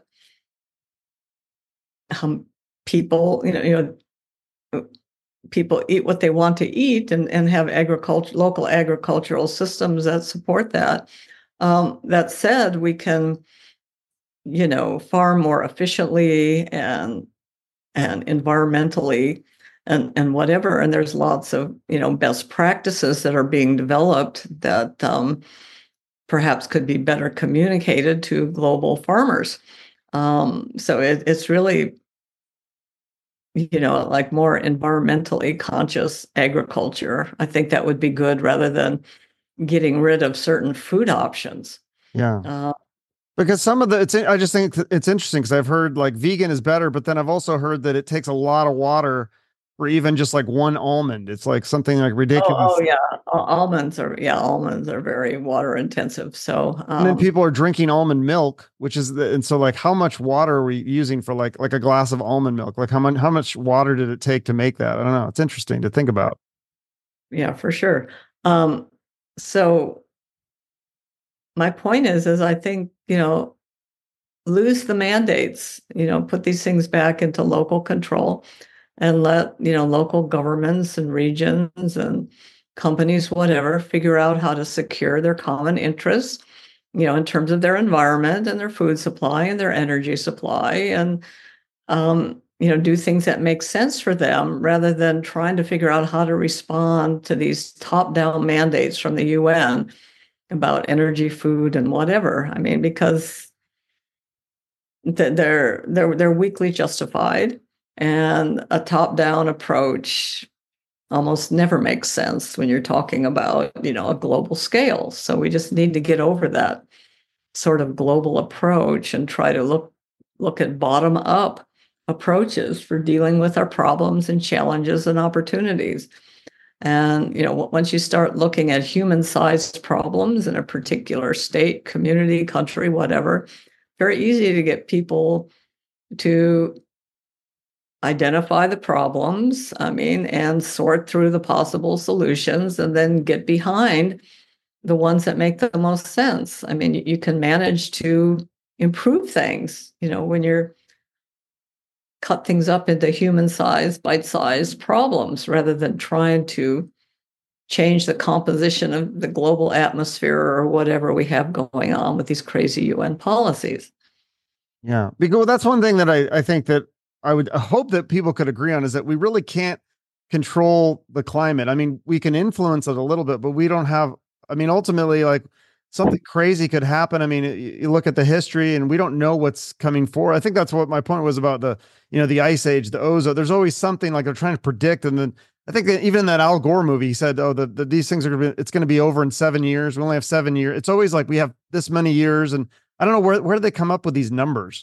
um, people, you know, you know, people eat what they want to eat, and and have agriculture, local agricultural systems that support that. Um, that said, we can, you know, farm more efficiently and and environmentally and and whatever. And there's lots of, you know, best practices that are being developed that um, perhaps could be better communicated to global farmers. Um, so it, it's really, you know, like more environmentally conscious agriculture. I think that would be good rather than getting rid of certain food options. Yeah. Uh, Because some of the, it's, I just think it's interesting because I've heard like vegan is better, but then I've also heard that it takes a lot of water for even just like one almond. It's like something like ridiculous. oh, oh yeah, almonds are yeah, almonds are very water intensive. So And then um, people are drinking almond milk, which is the, and so like how much water are we using for like like a glass of almond milk? Like how much how much water did it take to make that? I don't know. It's interesting to think about. yeah, for sure. Um, so my point is, is I think, you know, lose the mandates, you know, put these things back into local control and let, you know, local governments and regions and companies, whatever, figure out how to secure their common interests, you know, in terms of their environment and their food supply and their energy supply. And, um, you know, do things that make sense for them rather than trying to figure out how to respond to these top-down mandates from the U N about energy, food, and whatever. I mean, because they're they're they're weakly justified, and a top-down approach almost never makes sense when you're talking about, you know, a global scale. So we just need to get over that sort of global approach and try to look look at bottom-up approaches for dealing with our problems and challenges and opportunities. And, you know, once you start looking at human-sized problems in a particular state, community, country, whatever, very easy to get people to identify the problems, I mean, and sort through the possible solutions and then get behind the ones that make the most sense. I mean, you can manage to improve things, you know, when you're cut things up into human-sized, bite-sized problems rather than trying to change the composition of the global atmosphere or whatever we have going on with these crazy U N policies. Yeah, because that's one thing that I, I think that I would hope that people could agree on is that we really can't control the climate. I mean, we can influence it a little bit, but we don't have, I mean, ultimately, like something crazy could happen. I mean, you look at the history and we don't know what's coming forward. I think that's what my point was about the, you know, the ice age, the ozone. There's always something like they're trying to predict. And then I think that even in that Al Gore movie, he said, oh, the, the these things are going to be, it's going to be over in seven years. We only have seven years. It's always like we have this many years. And I don't know where, where do they come up with these numbers?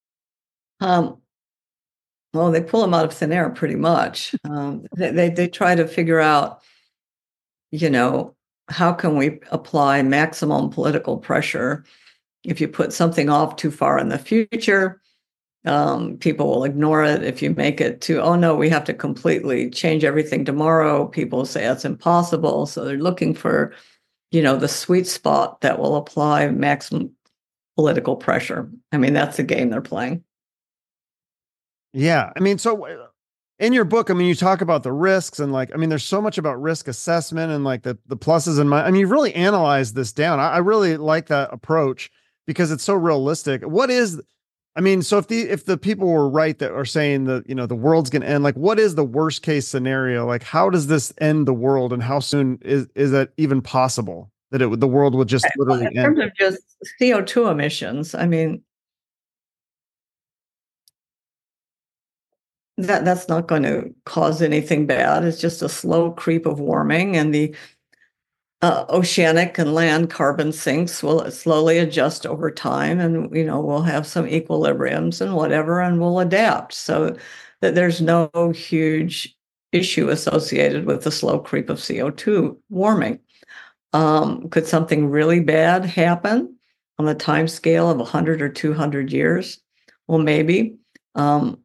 Um, well, they pull them out of thin air pretty much. Um, they, they, they try to figure out, you know, how can we apply maximum political pressure? If you put something off too far in the future, um, people will ignore it. If you make it to, oh no, we have to completely change everything tomorrow, people say that's impossible. So they're looking for, you know, the sweet spot that will apply maximum political pressure. I mean, that's the game they're playing. Yeah. I mean, so in your book, I mean, you talk about the risks and like, I mean, there's so much about risk assessment and like the, the pluses and my, I mean, you really analyzed this down. I, I really like that approach because it's so realistic. What is, I mean, so if the, if the people were right that are saying that, you know, the world's going to end, like what is the worst case scenario? Like, how does this end the world and how soon is, is that even possible that it would, the world would just literally end? In end? terms of just C O two emissions, I mean, that that's not going to cause anything bad. It's just a slow creep of warming, and the uh, oceanic and land carbon sinks will slowly adjust over time, and you know we'll have some equilibriums and whatever, and we'll adapt. So that there's no huge issue associated with the slow creep of C O two warming. Um, could something really bad happen on the time scale of one hundred or two hundred years? Well, maybe. Um,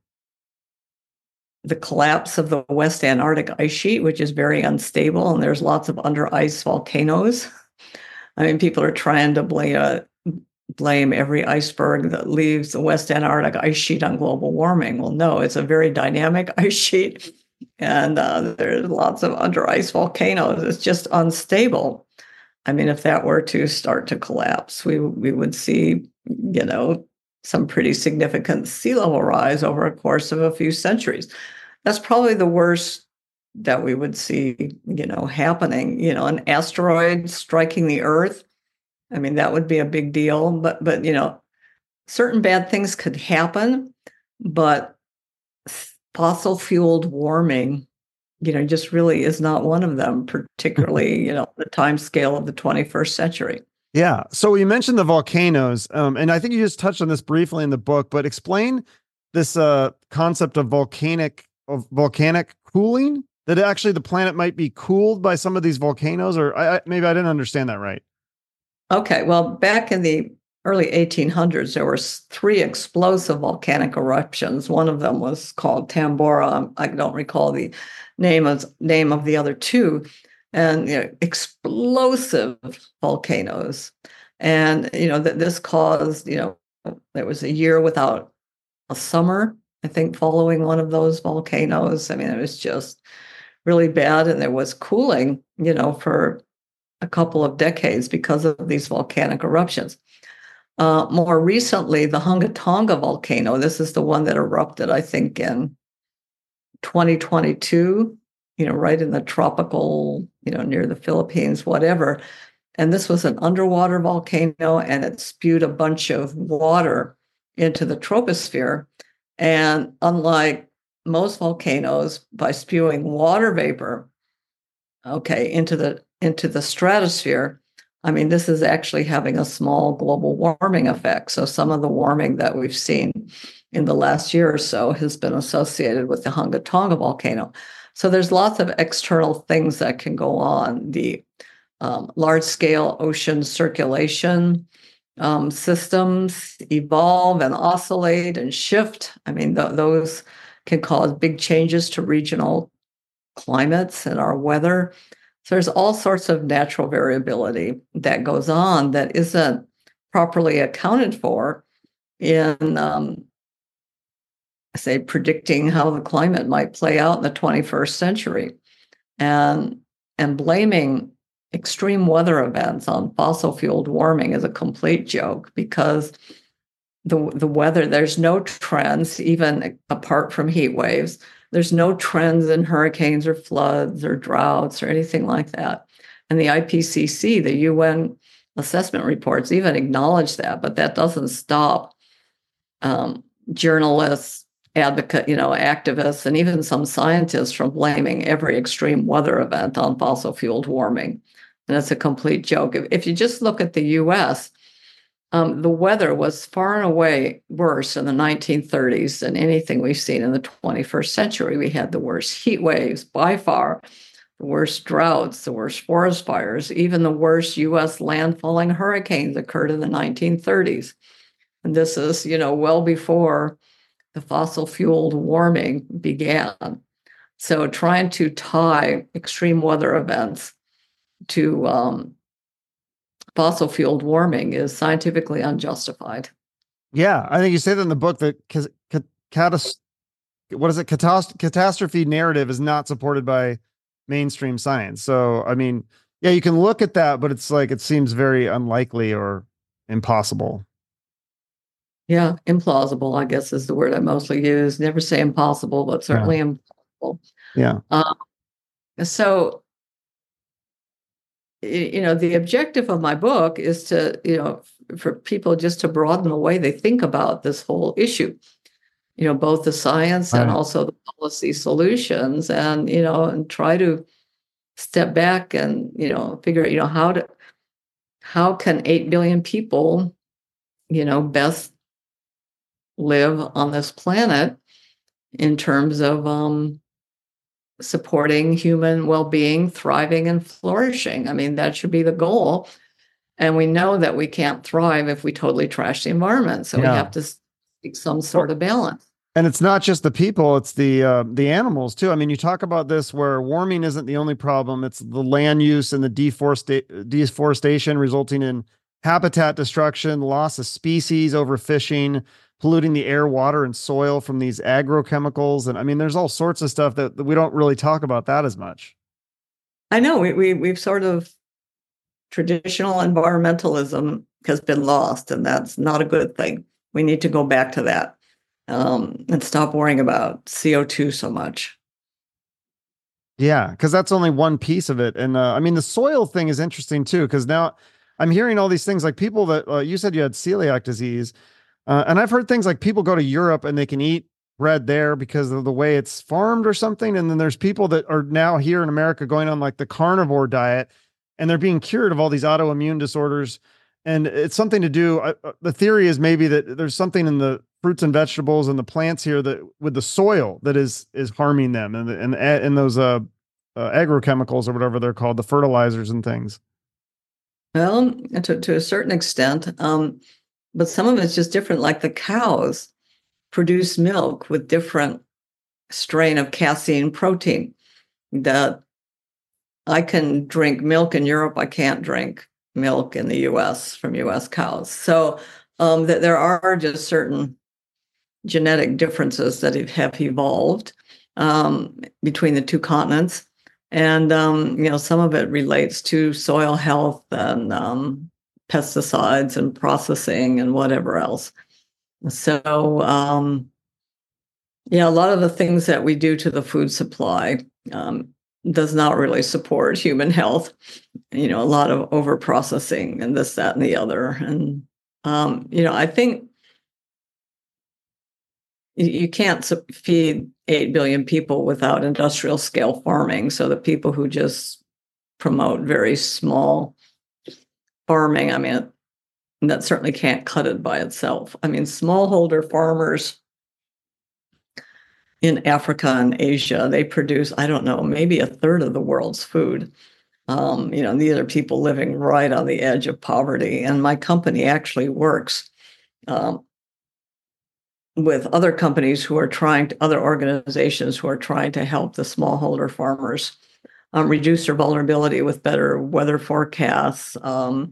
the collapse of the West Antarctic ice sheet, which is very unstable, and there's lots of under ice volcanoes. I mean, people are trying to blame, uh, blame every iceberg that leaves the West Antarctic ice sheet on global warming. Well, no, it's a very dynamic ice sheet, and uh, there's lots of under ice volcanoes. It's just unstable. I mean, if that were to start to collapse, we we would see, you know, some pretty significant sea level rise over a course of a few centuries. That's probably the worst that we would see, you know, happening. You know, an asteroid striking the Earth. I mean, that would be a big deal. But but you know, certain bad things could happen, but fossil fueled warming, you know, just really is not one of them, particularly, you know, the time scale of the twenty-first century. Yeah. So you mentioned the volcanoes, um, and I think you just touched on this briefly in the book, but explain this uh, concept of volcanic of volcanic cooling, that actually the planet might be cooled by some of these volcanoes, or I, I, maybe I didn't understand that right. Okay. Well, back in the early eighteen hundreds, there were three explosive volcanic eruptions. One of them was called Tambora. I don't recall the name of, name of the other two. And you know, explosive volcanoes. And, you know, that this caused, you know, there was a year without a summer, I think, following one of those volcanoes. I mean, it was just really bad. And there was cooling, you know, for a couple of decades because of these volcanic eruptions. Uh, more recently, the Hunga Tonga volcano, this is the one that erupted, I think, in twenty twenty-two, you know, right in the tropical, you know, near the Philippines, whatever. And this was an underwater volcano, and it spewed a bunch of water into the troposphere. And unlike most volcanoes, by spewing water vapor, okay, into the into the stratosphere, I mean, this is actually having a small global warming effect. So some of the warming that we've seen in the last year or so has been associated with the Hunga Tonga volcano. So there's lots of external things that can go on. The um, large-scale ocean circulation um, systems evolve and oscillate and shift. I mean, th- those can cause big changes to regional climates and our weather. So there's all sorts of natural variability that goes on that isn't properly accounted for in, um, say, predicting how the climate might play out in the twenty-first century. And, and blaming extreme weather events on fossil fueled warming is a complete joke, because the, the weather, there's no trends, even apart from heat waves. There's no trends in hurricanes or floods or droughts or anything like that. And the I P C C, the U N assessment reports, even acknowledge that, but that doesn't stop um, journalists, advocate, you know, activists, and even some scientists from blaming every extreme weather event on fossil fueled warming. And it's a complete joke. If, if you just look at the U S, Um, the weather was far and away worse in the nineteen thirties than anything we've seen in the twenty-first century. We had the worst heat waves by far, the worst droughts, the worst forest fires, even the worst U S landfalling hurricanes occurred in the nineteen thirties. And this is, you know, well before the fossil fueled warming began. So trying to tie extreme weather events to um, fossil fueled warming is scientifically unjustified. Yeah, I think you say that in the book that ca- ca- catas- what is it? Catast- catastrophe narrative is not supported by mainstream science. So, I mean, yeah, you can look at that, but it's like it seems very unlikely or impossible. Yeah, implausible, I guess, is the word I mostly use. Never say impossible, but Yeah. certainly implausible. Yeah. Um, so, you know, the objective of my book is to, you know, for people just to broaden the way they think about this whole issue, you know, both the science and Right. also the policy solutions, and, you know, and try to step back and, you know, figure out, you know, how to, how can eight billion people, you know, best live on this planet in terms of um, supporting human well-being, thriving and flourishing. I mean, that should be the goal. And we know that we can't thrive if we totally trash the environment. So we Yeah. have to seek some sort of balance. And it's not just the people, it's the uh, the animals too. I mean, you talk about this where warming isn't the only problem. It's the land use and the deforesta- deforestation resulting in habitat destruction, loss of species, overfishing, polluting the air, water, and soil from these agrochemicals. And I mean, there's all sorts of stuff that, that we don't really talk about that as much. I know we, we we've sort of traditional environmentalism has been lost, and that's not a good thing. We need to go back to that um, and stop worrying about C O two so much. Yeah, because that's only one piece of it. And uh, I mean, the soil thing is interesting too, because now I'm hearing all these things like people that uh, you said you had celiac disease. Uh, and I've heard things like people go to Europe and they can eat bread there because of the way it's farmed or something. And then there's people that are now here in America going on like the carnivore diet and they're being cured of all these autoimmune disorders. And it's something to do. Uh, the theory is maybe that there's something in the fruits and vegetables and the plants here that with the soil that is is harming them and and and those uh, uh agrochemicals or whatever they're called, the fertilizers and things. Well, to, to a certain extent, um, but some of it's just different. Like the cows produce milk with different strain of casein protein that I can drink milk in Europe. I can't drink milk in the U S from U S cows. So um, that there are just certain genetic differences that have evolved um, between the two continents. And, um, you know, some of it relates to soil health and, um, pesticides and processing and whatever else. So, um, yeah, a lot of the things that we do to the food supply um, does not really support human health. You know, a lot of over processing and this, that, and the other. And, um, you know, I think you can't feed eight billion people without industrial scale farming. So the people who just promote very small farming, I mean, that certainly can't cut it by itself. I mean, smallholder farmers in Africa and Asia, they produce, I don't know, maybe a third of the world's food. Um, you know, these are people living right on the edge of poverty. And my company actually works um, with other companies who are trying to, other organizations who are trying to help the smallholder farmers um, reduce their vulnerability with better weather forecasts, um,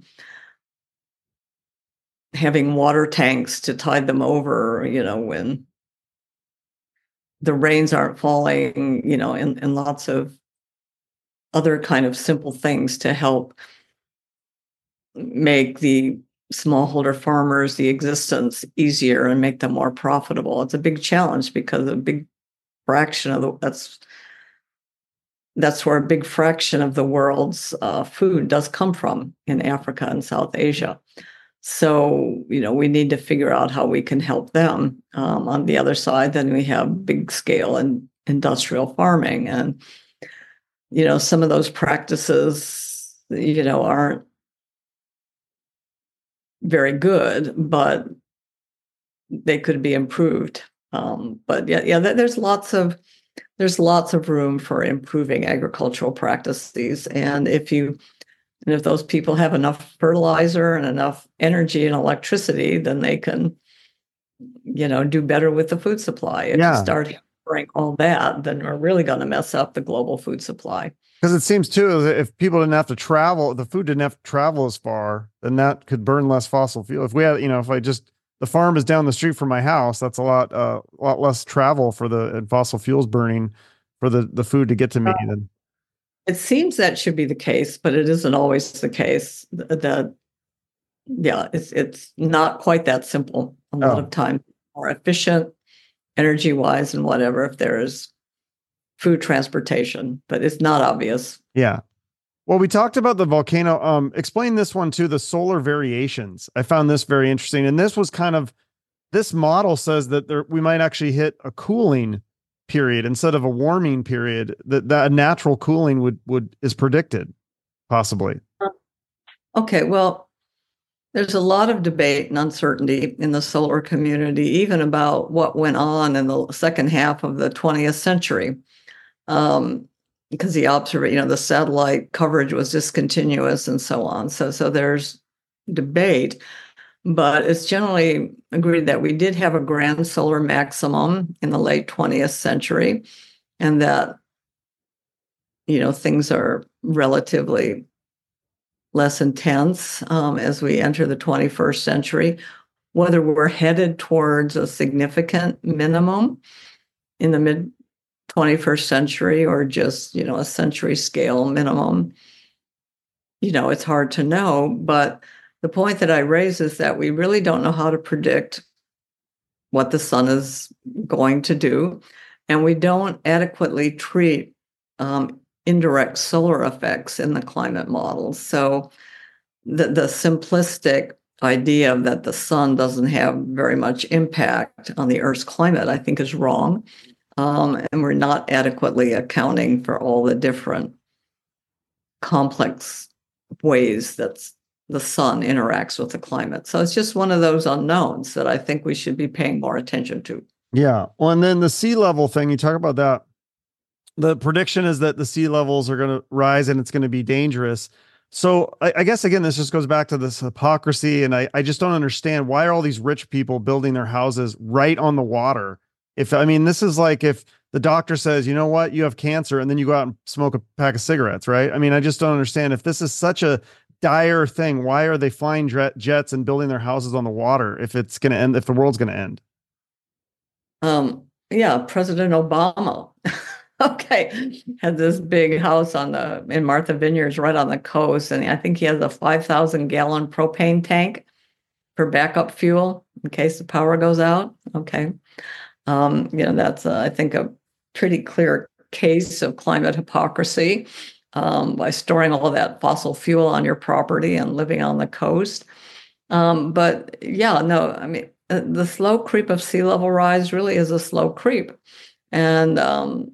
having water tanks to tide them over, you know, when the rains aren't falling, you know, and, and lots of other kind of simple things to help make the smallholder farmers, the existence easier and make them more profitable. It's a big challenge because a big fraction of the, that's, that's where a big fraction of the world's uh, food does come from in Africa and South Asia. So, you know, we need to figure out how we can help them. Um, on the other side, then we have big scale and industrial farming. And, you know, some of those practices, you know, aren't very good, but they could be improved. Um, but yeah, yeah, there's lots of there's lots of room for improving agricultural practices. And if you and if those people have enough fertilizer and enough energy and electricity, then they can, you know, do better with the food supply. If Yeah. you start hampering all that, then we're really going to mess up the global food supply. Because it seems too, that if people didn't have to travel, the food didn't have to travel as far, then that could burn less fossil fuel. If we had, you know, if I just, the farm is down the street from my house, that's a lot, uh, a lot less travel for the and fossil fuels burning for the, the food to get to me. Uh, then It seems that should be the case, but it isn't always the case. That, yeah, it's it's not quite that simple. A lot Oh. of time more efficient, energy wise, and whatever. If there is food transportation, but it's not obvious. Yeah. Well, we talked about the volcano. Um, explain this one too, the solar variations. I found this very interesting. And this was kind of, this model says that there, we might actually hit a cooling period instead of a warming period, that, that a natural cooling would, would, is predicted possibly. Okay. Well, there's a lot of debate and uncertainty in the solar community, even about what went on in the second half of the twentieth century. Um, because the observer, you know, the satellite coverage was discontinuous and so on. So, so there's debate, but it's generally agreed that we did have a grand solar maximum in the late twentieth century, and that, you know, things are relatively less intense um, as we enter the twenty-first century. Whether we're headed towards a significant minimum in the mid twenty-first century or just, you know, a century scale minimum, you know, it's hard to know. But the point that I raise is that we really don't know how to predict what the sun is going to do. And we don't adequately treat um, indirect solar effects in the climate models. So the, the simplistic idea that the sun doesn't have very much impact on the Earth's climate, I think, is wrong. Um, and we're not adequately accounting for all the different complex ways that the sun interacts with the climate. So it's just one of those unknowns that I think we should be paying more attention to. Yeah. Well, and then the sea level thing, you talk about that. The prediction is that the sea levels are going to rise and it's going to be dangerous. So I, I guess, again, this just goes back to this hypocrisy. And I, I just don't understand, why are all these rich people building their houses right on the water? If, I mean, this is like if the doctor says, you know what, you have cancer, and then you go out and smoke a pack of cigarettes, right? I mean, I just don't understand, if this is such a dire thing, why are they flying jets and building their houses on the water if it's going to end, if the world's going to end? Um, yeah, President Obama Okay, had this big house on the in Martha Vineyards, right on the coast, and I think he has a five thousand gallon propane tank for backup fuel in case the power goes out. Okay, um, you know that's uh, I think a pretty clear case of climate hypocrisy um, by storing all that fossil fuel on your property and living on the coast. Um, but yeah, no, I mean uh, the slow creep of sea level rise really is a slow creep, and um,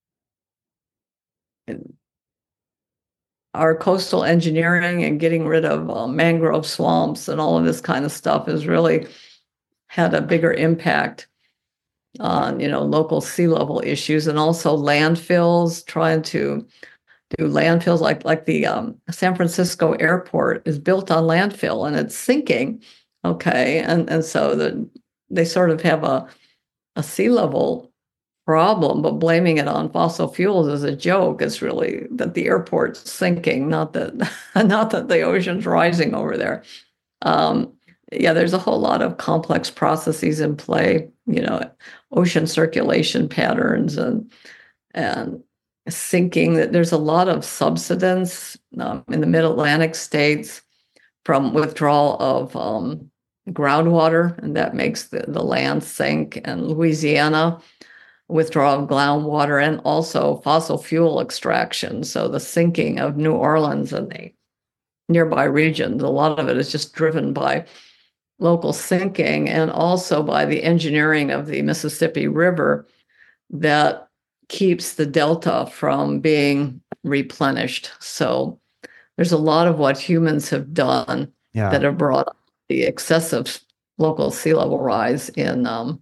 our coastal engineering and getting rid of uh, mangrove swamps and all of this kind of stuff has really had a bigger impact on, you know, local sea level issues, and also landfills, trying to do landfills like like the um, San Francisco airport is built on landfill and it's sinking. Okay, and and so the, they sort of have a a sea level problem, but blaming it on fossil fuels is a joke. It's really that the airport's sinking, not that not that the ocean's rising over there. Um, yeah, there's a whole lot of complex processes in play, you know, ocean circulation patterns and and sinking. That there's a lot of subsidence um, in the mid-Atlantic states from withdrawal of um, groundwater, and that makes the, the land sink. And Louisiana, withdrawal of groundwater, and also fossil fuel extraction. So the sinking of New Orleans and the nearby regions, a lot of it is just driven by local sinking and also by the engineering of the Mississippi River that keeps the delta from being replenished. So there's a lot of what humans have done yeah. that have brought the excessive local sea level rise in um,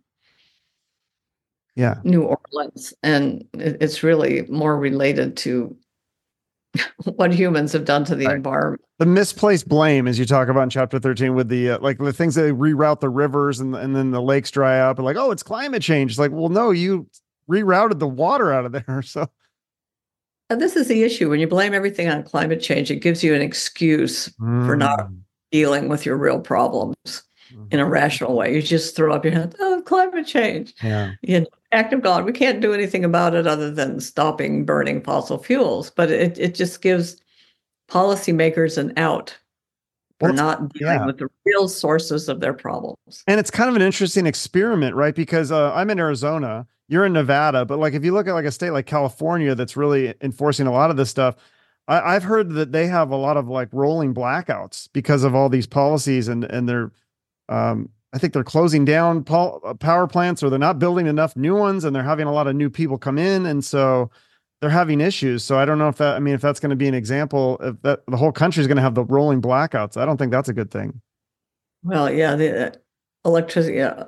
yeah. New Orleans. And it's really more related to what humans have done to the right. environment. The misplaced blame, as you talk about in chapter thirteen, with the uh, like the things that reroute the rivers and and then the lakes dry up, and like, oh, it's climate change. It's like, well, no, you rerouted the water out of there. So, and this is the issue when you blame everything on climate change. It gives you an excuse mm. for not dealing with your real problems mm. in a rational way. You just throw up your hand. Oh, climate change. Yeah. You know, act of God. We can't do anything about it other than stopping burning fossil fuels. But it it just gives policymakers an out for well, not dealing yeah. with the real sources of their problems. And it's kind of an interesting experiment, right? Because uh, I'm in Arizona, you're in Nevada, but like if you look at like a state like California that's really enforcing a lot of this stuff, I, I've heard that they have a lot of like rolling blackouts because of all these policies, and and they're, um, I think they're closing down power plants, or they're not building enough new ones, and they're having a lot of new people come in, and so they're having issues. So I don't know if that, I mean, if that's going to be an example, if that the whole country is going to have the rolling blackouts, I don't think that's a good thing. Well, yeah, the uh, electricity, uh,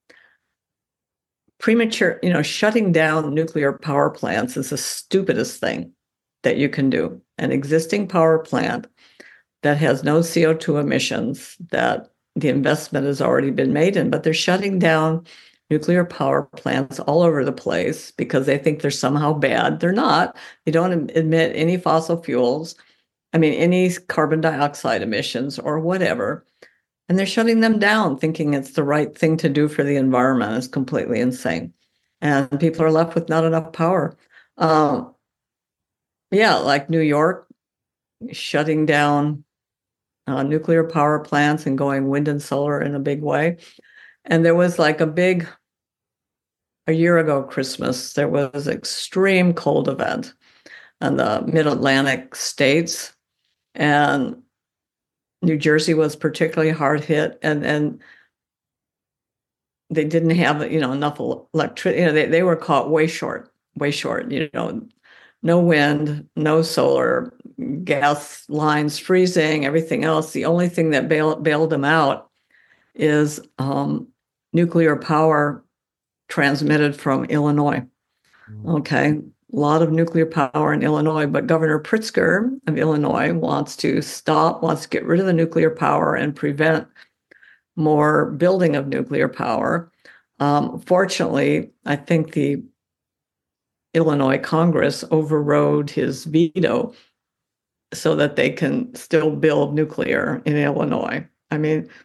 premature, you know, shutting down nuclear power plants is the stupidest thing that you can do. An existing power plant that has no C O two emissions, that the investment has already been made in, but they're shutting down nuclear power plants all over the place because they think they're somehow bad. They're not. They don't emit any fossil fuels. I mean, any carbon dioxide emissions or whatever. And they're shutting them down, thinking it's the right thing to do for the environment. It's completely insane. And people are left with not enough power. Um, yeah, like New York, shutting down uh, nuclear power plants and going wind and solar in a big way. And there was like a big, a year ago Christmas, there was an extreme cold event in the mid-Atlantic states. And New Jersey was particularly hard hit, and, and they didn't have, you know, enough electricity. You know, they, they were caught way short, way short, you know, no wind, no solar, gas lines freezing, everything else. The only thing that bailed, bailed them out is um, nuclear power transmitted from Illinois. Mm-hmm. Okay, a lot of nuclear power in Illinois, but Governor Pritzker of Illinois wants to stop, wants to get rid of the nuclear power and prevent more building of nuclear power. Um, fortunately, I think the Illinois Congress overrode his veto so that they can still build nuclear in Illinois. I mean,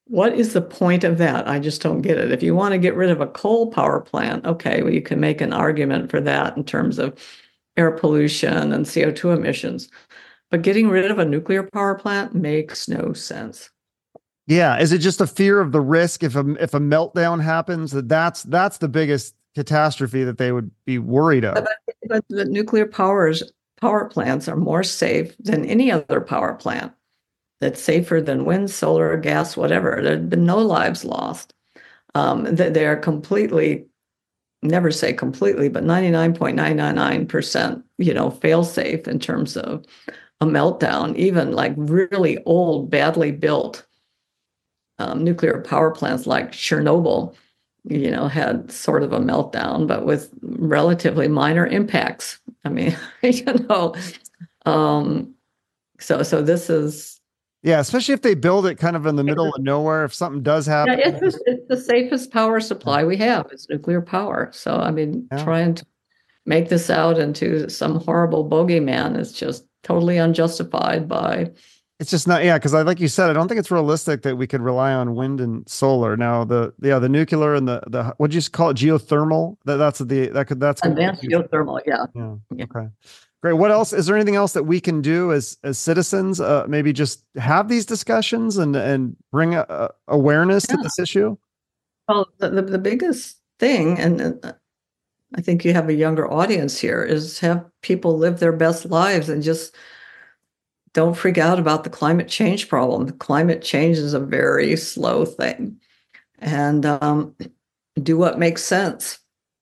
What is the point of that? I just don't get it. If you want to get rid of a coal power plant, okay, well, you can make an argument for that in terms of air pollution and C O two emissions. But getting rid of a nuclear power plant makes no sense. Yeah, is it just a fear of the risk if a if a meltdown happens, that that's that's the biggest catastrophe that they would be worried of? But, but the nuclear powers power plants are more safe than any other power plant. That's safer than wind, solar, gas, whatever. There have been no lives lost. Um, they, they are completely, never say completely, but ninety-nine point nine nine nine percent, you know, fail safe in terms of a meltdown. Even like really old, badly built um, nuclear power plants like Chernobyl, you know, had sort of a meltdown, but with relatively minor impacts. I mean, you know, um, so so this is. Yeah, especially if they build it kind of in the middle of nowhere. If something does happen, yeah, it's, it's the safest power supply we have. It's nuclear power. So I mean, yeah. trying to make this out into some horrible bogeyman is just totally unjustified by. It's just not, yeah, because I, like you said, I don't think it's realistic that we could rely on wind and solar. Now, the yeah, the nuclear and the the what do you call it, geothermal? That that's the that could that's advanced geothermal. Yeah. yeah. Yeah. Okay. Great. What else? Is there anything else that we can do as as citizens? Uh, maybe just have these discussions and and bring a, a awareness yeah. to this issue. Well, the, the the biggest thing, and uh, I think you have a younger audience here, is have people live their best lives and just. Don't freak out about the climate change problem. Climate change is a very slow thing, and um, do what makes sense.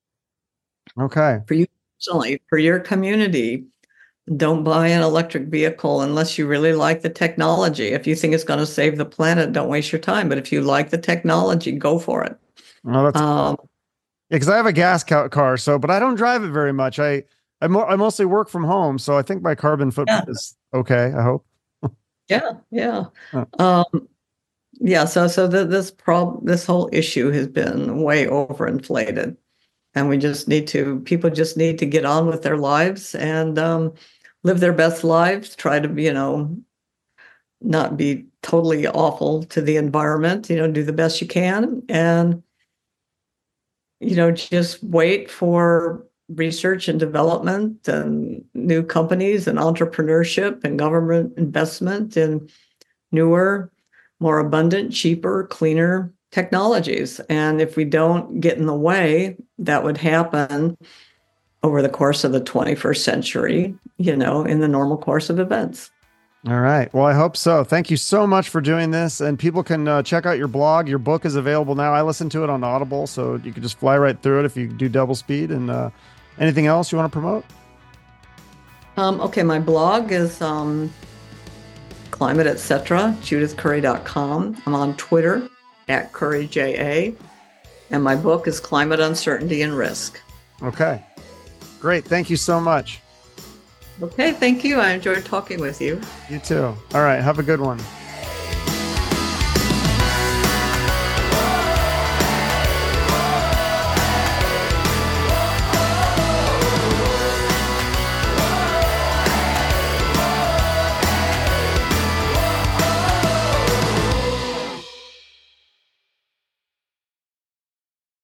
Okay. For you personally, for your community, don't buy an electric vehicle unless you really like the technology. If you think it's going to save the planet, don't waste your time. But if you like the technology, go for it. Well, that's um, yeah, because I have a gas car, so but I don't drive it very much. I I, mo- I mostly work from home, so I think my carbon footprint yeah. is okay. I hope. yeah, yeah, huh. um, yeah. So, so the, this problem, this whole issue has been way overinflated, and we just need to. People just need to get on with their lives and um, live their best lives. Try to, you know, not be totally awful to the environment. You know, do the best you can, and you know, just wait for research and development and new companies and entrepreneurship and government investment in newer, more abundant, cheaper, cleaner technologies. And if we don't get in the way, that would happen over the course of the twenty-first century, you know, in the normal course of events. All right. Well, I hope so. Thank you so much for doing this. And people can uh, check out your blog. Your book is available now. I listen to it on Audible, so you can just fly right through it if you do double speed. And uh, anything else you want to promote? Um, okay, my blog is um, Climate Etc. Judith Curry dot com. I'm on Twitter at Curry J A. And my book is Climate Uncertainty and Risk. Okay. Great. Thank you so much. Okay, thank you. I enjoyed talking with you. You too. All right. Have a good one.